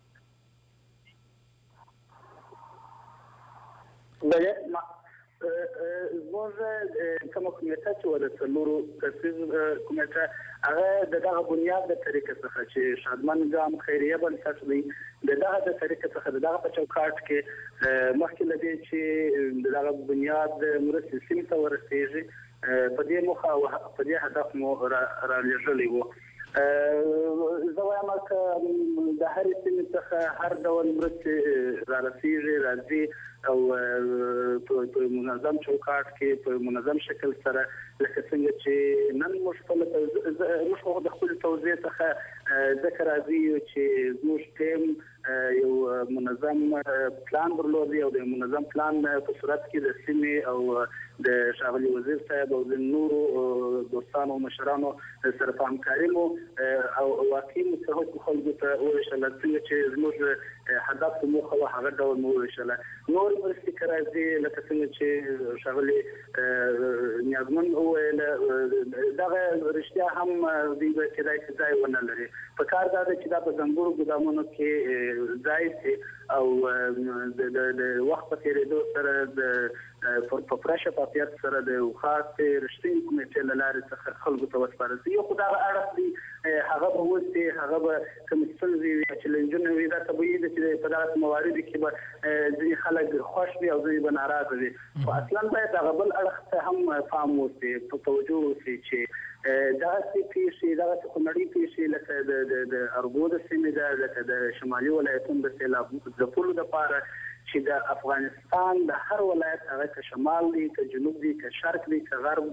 بله، زموږ کومه کمیټه چې وه د څلورو کسیز کمیټه هغه د دغه بنیاد د طریقې څخه چې شادمان نظام خیریه بنسټ دی د دغه د طریقې څخه د دغه په چوکاټ کې مخکې له دې چې د دغه بنیاد مرستې سیمې ته ورسېږي په دې موخه او په دې هدف مو رالېږلی و. زه وایم که د هرې سیمې څخه هر ډول مرستې رارسېږي راځي او په منظم چوکاټ کې په منظم شکل سره لکه څنګه چې نن موږ د خپل توضیح څخه ذکر راځي چې زموږ ټیم یو منظم پلان درلود او د منظم پلان په صورت کې د سیمې او د ښاغلي وزیر صاحب او د نورو دوستانو او مشرانو سره په همکاري مو او واقعي متحد خلکو ته وویشله څنګه چې زموږ هدف او موخه وه هغه ډول مو وویشله. نور مرستې که راځي لکه څنګه چې ښاغلي نیازمند وویله دغه رښتیا هم دوی به کېدای شي ځای ونه لري. په کار دا ده چې دا په ځانګړو ګودامونو کې ځای شي او د وخت په تېرېدو سره په پوره شفافیت سره د خاصې رښتینې کمیټې له لارې څخه خلکو ته وسپارل شي. یو خو دغه اړخ دی هغه به وسي هغه به کوم ستونزې وي چیلنجونه وي دا طبیعي ده چې په دغه مواردو کې به ځینې خلک خوښ وي او ځینې به ناراضه وي، خو اصلا باید هغه بل اړخ ته هم پام وسي په توجه وسي چې دغسې پیښې دغسې خونړۍ پیښې لکه د ارګو د سیمې ده لکه د شمالي ولایتونو د سیلاب ځپلو دپاره چې د افغانستان د هر ولایت هغه که شمال دی که جنوب دی که شرق دی که غرب دی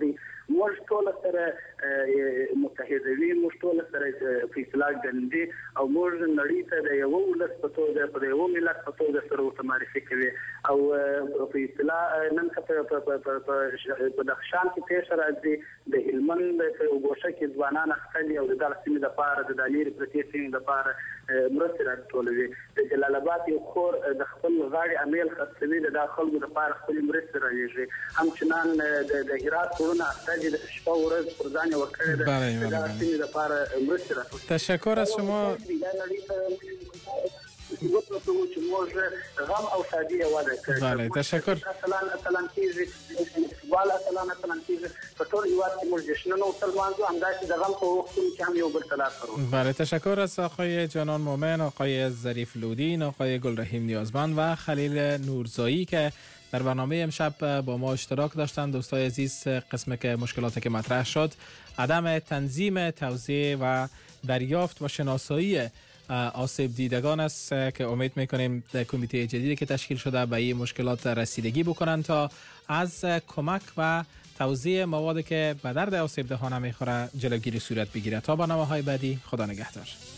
موږ ټول سره متحدوي، موږ ټول سره فیصله ګندي او موږ نړۍ ته د یو ولس په توګه په یو ملت په توګه سره ورته معرفي کوي او فیصله نن په دخشان کې پیښ راځي، د هلمند په وګوشه کې ځوانان خپل او د دغه سیمې لپاره د دالیر پرتی سیمې لپاره مرستې راټولوي. د جلال آباد یو خور د خپل غاړې امیل خرڅوي د خلکو لپاره خپل مرستې رالیږي. همچنان د هرات کورونه احتیاج د شپه ورځ پر ځان ورکړي د دغه سیمې لپاره مرستې راټولوي. تشکر از شما. غم او شادی واده کوي. بله تشکر. مثلا کیږي والا مثلا کیږي په ټول هیواد کې موږ جشنونه او سلمانځو همداسې د غم په وختونو کې هم یو بل تلاش کوو. بله تشکر از آقای جانان مومن، آقای ظریف لودین، آقای گلرحیم نیازمند و خلیل نورزایی که در برنامه امشب با ما اشتراک داشتند. دوستای عزیز، قسم که مشکلاتی که مطرح شد عدم تنظیم توزیع و دریافت و شناسایی آسیب دیدگان است که امید میکنیم در کمیته جدیدی که تشکیل شده به این مشکلات رسیدگی بکنند تا از کمک و توزیع موادی که به درد آسیب دهان میخوره جلوگیری صورت بگیره. تا برنامه‌های بعدی، خدا نگهدار.